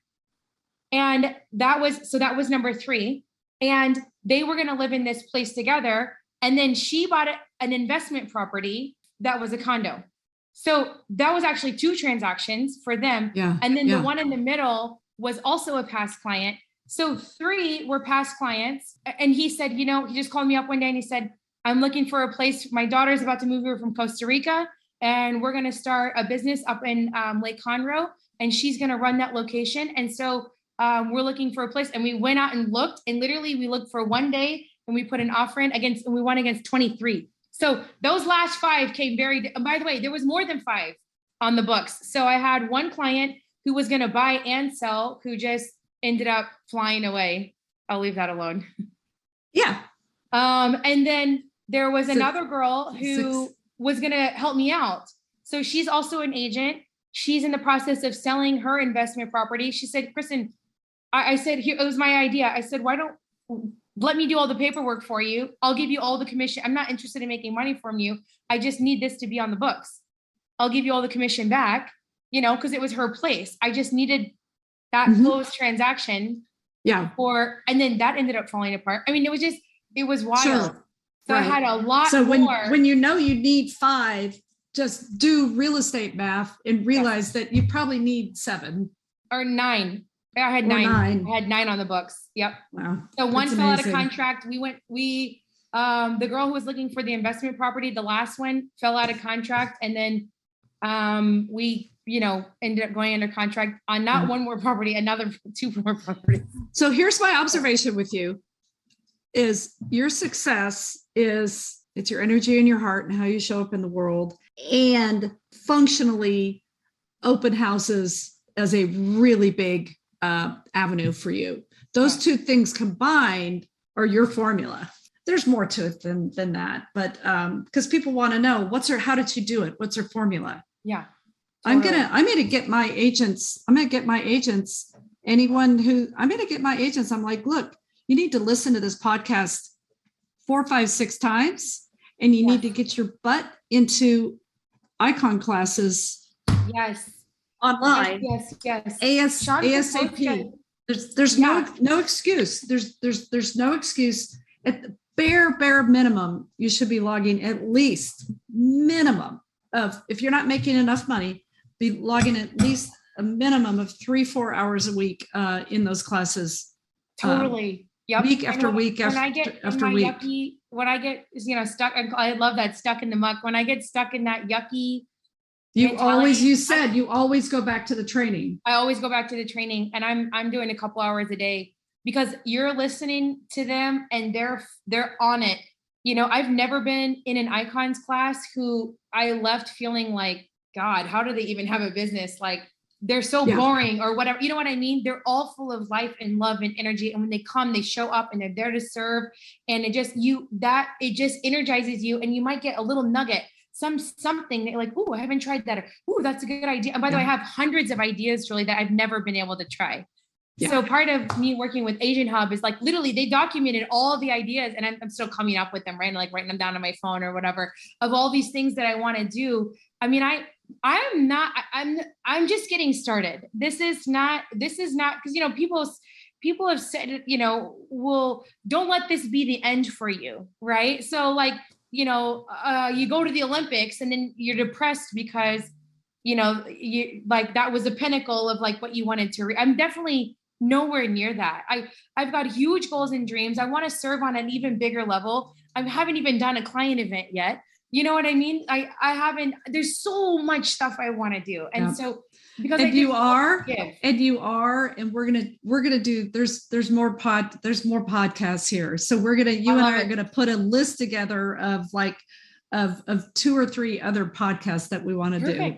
And that was, so that was number three. And they were going to live in this place together. And then she bought a, an investment property that was a condo. So that was actually two transactions for them. Yeah. And then yeah. the one in the middle was also a past client. So three were past clients. And he said, you know, he just called me up one day and he said, I'm looking for a place. My daughter's about to move here from Costa Rica, and we're going to start a business up in um, Lake Conroe, and she's going to run that location. And so um, we're looking for a place. And we went out and looked, and literally we looked for one day, and we put an offer in against, and we won against twenty-three. So those last five came very, by the way, there was more than five on the books. So I had one client who was going to buy and sell, who just ended up flying away. I'll leave that alone. Yeah. Um, and then there was Six. another girl who Six. was going to help me out. So she's also an agent. She's in the process of selling her investment property. She said, Kristen, I, I said, here, it was my idea. I said, why don't, let me do all the paperwork for you. I'll give you all the commission. I'm not interested in making money from you. I just need this to be on the books. I'll give you all the commission back, you know, because it was her place. I just needed that Mhm. closed transaction. Yeah. Or, and then that ended up falling apart. I mean, it was just, it was wild. Sure. So Right. I had a lot So when, more. when you know you need five, just do real estate math and realize that you probably need seven. or nine. I had Or nine. nine. I had nine on the books. Yep. Wow. So one That's fell out of amazing. contract. We went, we, um, the girl who was looking for the investment property, the last one fell out of contract. And then, um, we, you know, ended up going under contract on not Mm. one more property, another two more properties. So here's my observation with you is your success is it's your energy and your heart and how you show up in the world, and functionally open houses as a really big uh, avenue for you. Those two things combined are your formula. There's more to it than, than that, but um, because people want to know what's her, how did you do it? What's her formula? Yeah. I'm Totally. gonna, I'm gonna get my agents, I'm gonna get my agents, anyone who, I'm gonna get my agents, I'm like, look, you need to listen to this podcast four, five, six times, and you Yeah. need to get your butt into icon classes Yes. online. Yes. Yes. yes. AS, Sean can post ASAP. it. There's, there's Yeah. no, no excuse. There's, there's, there's no excuse. At the bare, bare minimum, you should be logging at least minimum of, if you're not making enough money, be logging at least a minimum of three, four hours a week uh, in those classes. Um, Totally. Yep. Week after when, week when after, I get after in my week. yucky, when I get, you know, stuck, I, I love that stuck in the muck. When I get stuck in that yucky, you mentality, always, you said I, you always go back to the training. I always go back to the training, and I'm, I'm doing a couple hours a day because you're listening to them and they're, they're on it. You know, I've never been in an icons class who I left feeling like, God, how do they even have a business? Like, they're so yeah. boring or whatever. You know what I mean? They're all full of life and love and energy. And when they come, they show up and they're there to serve. And it just, you, that, it just energizes you. And you might get a little nugget, some, something that you're like, oh, I haven't tried that. Or, oh, that's a good idea. And by the yeah. way, I have hundreds of ideas, Julie, that I've never been able to try. Yeah. So part of me working with Agent Hub is like, literally they documented all the ideas, and I'm, I'm still coming up with them, right? And like writing them down on my phone or whatever, of all these things that I want to do. I mean, I, I'm not, I'm, I'm just getting started. This is not, this is not, because, you know, people, people have said, you know, well, don't let this be the end for you. Right. So like, you know, uh, you go to the Olympics and then you're depressed because, you know, you like, that was a pinnacle of like what you wanted to re- I'm definitely nowhere near that. I, I've got huge goals and dreams. I want to serve on an even bigger level. I haven't even done a client event yet. You know what I mean? I, I haven't, there's so much stuff I want to do. And yeah. so, because and I you are, give. and you are, and we're going to, we're going to do, there's, there's more pod, there's more podcasts here. So we're going to, you I and I are going to put a list together of like, of, of two or three other podcasts that we want to do.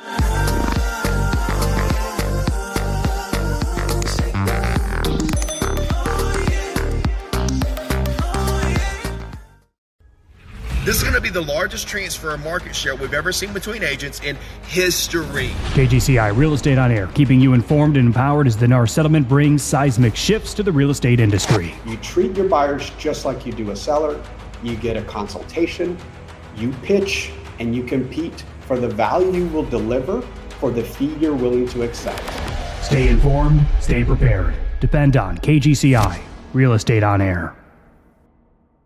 This is going to be the largest transfer of market share we've ever seen between agents in history. K G C I Real Estate on Air, keeping you informed and empowered as the N A R settlement brings seismic shifts to the real estate industry. You treat your buyers just like you do a seller. You get a consultation, you pitch, and you compete for the value you will deliver for the fee you're willing to accept. Stay informed, stay prepared. Depend on K G C I Real Estate on Air.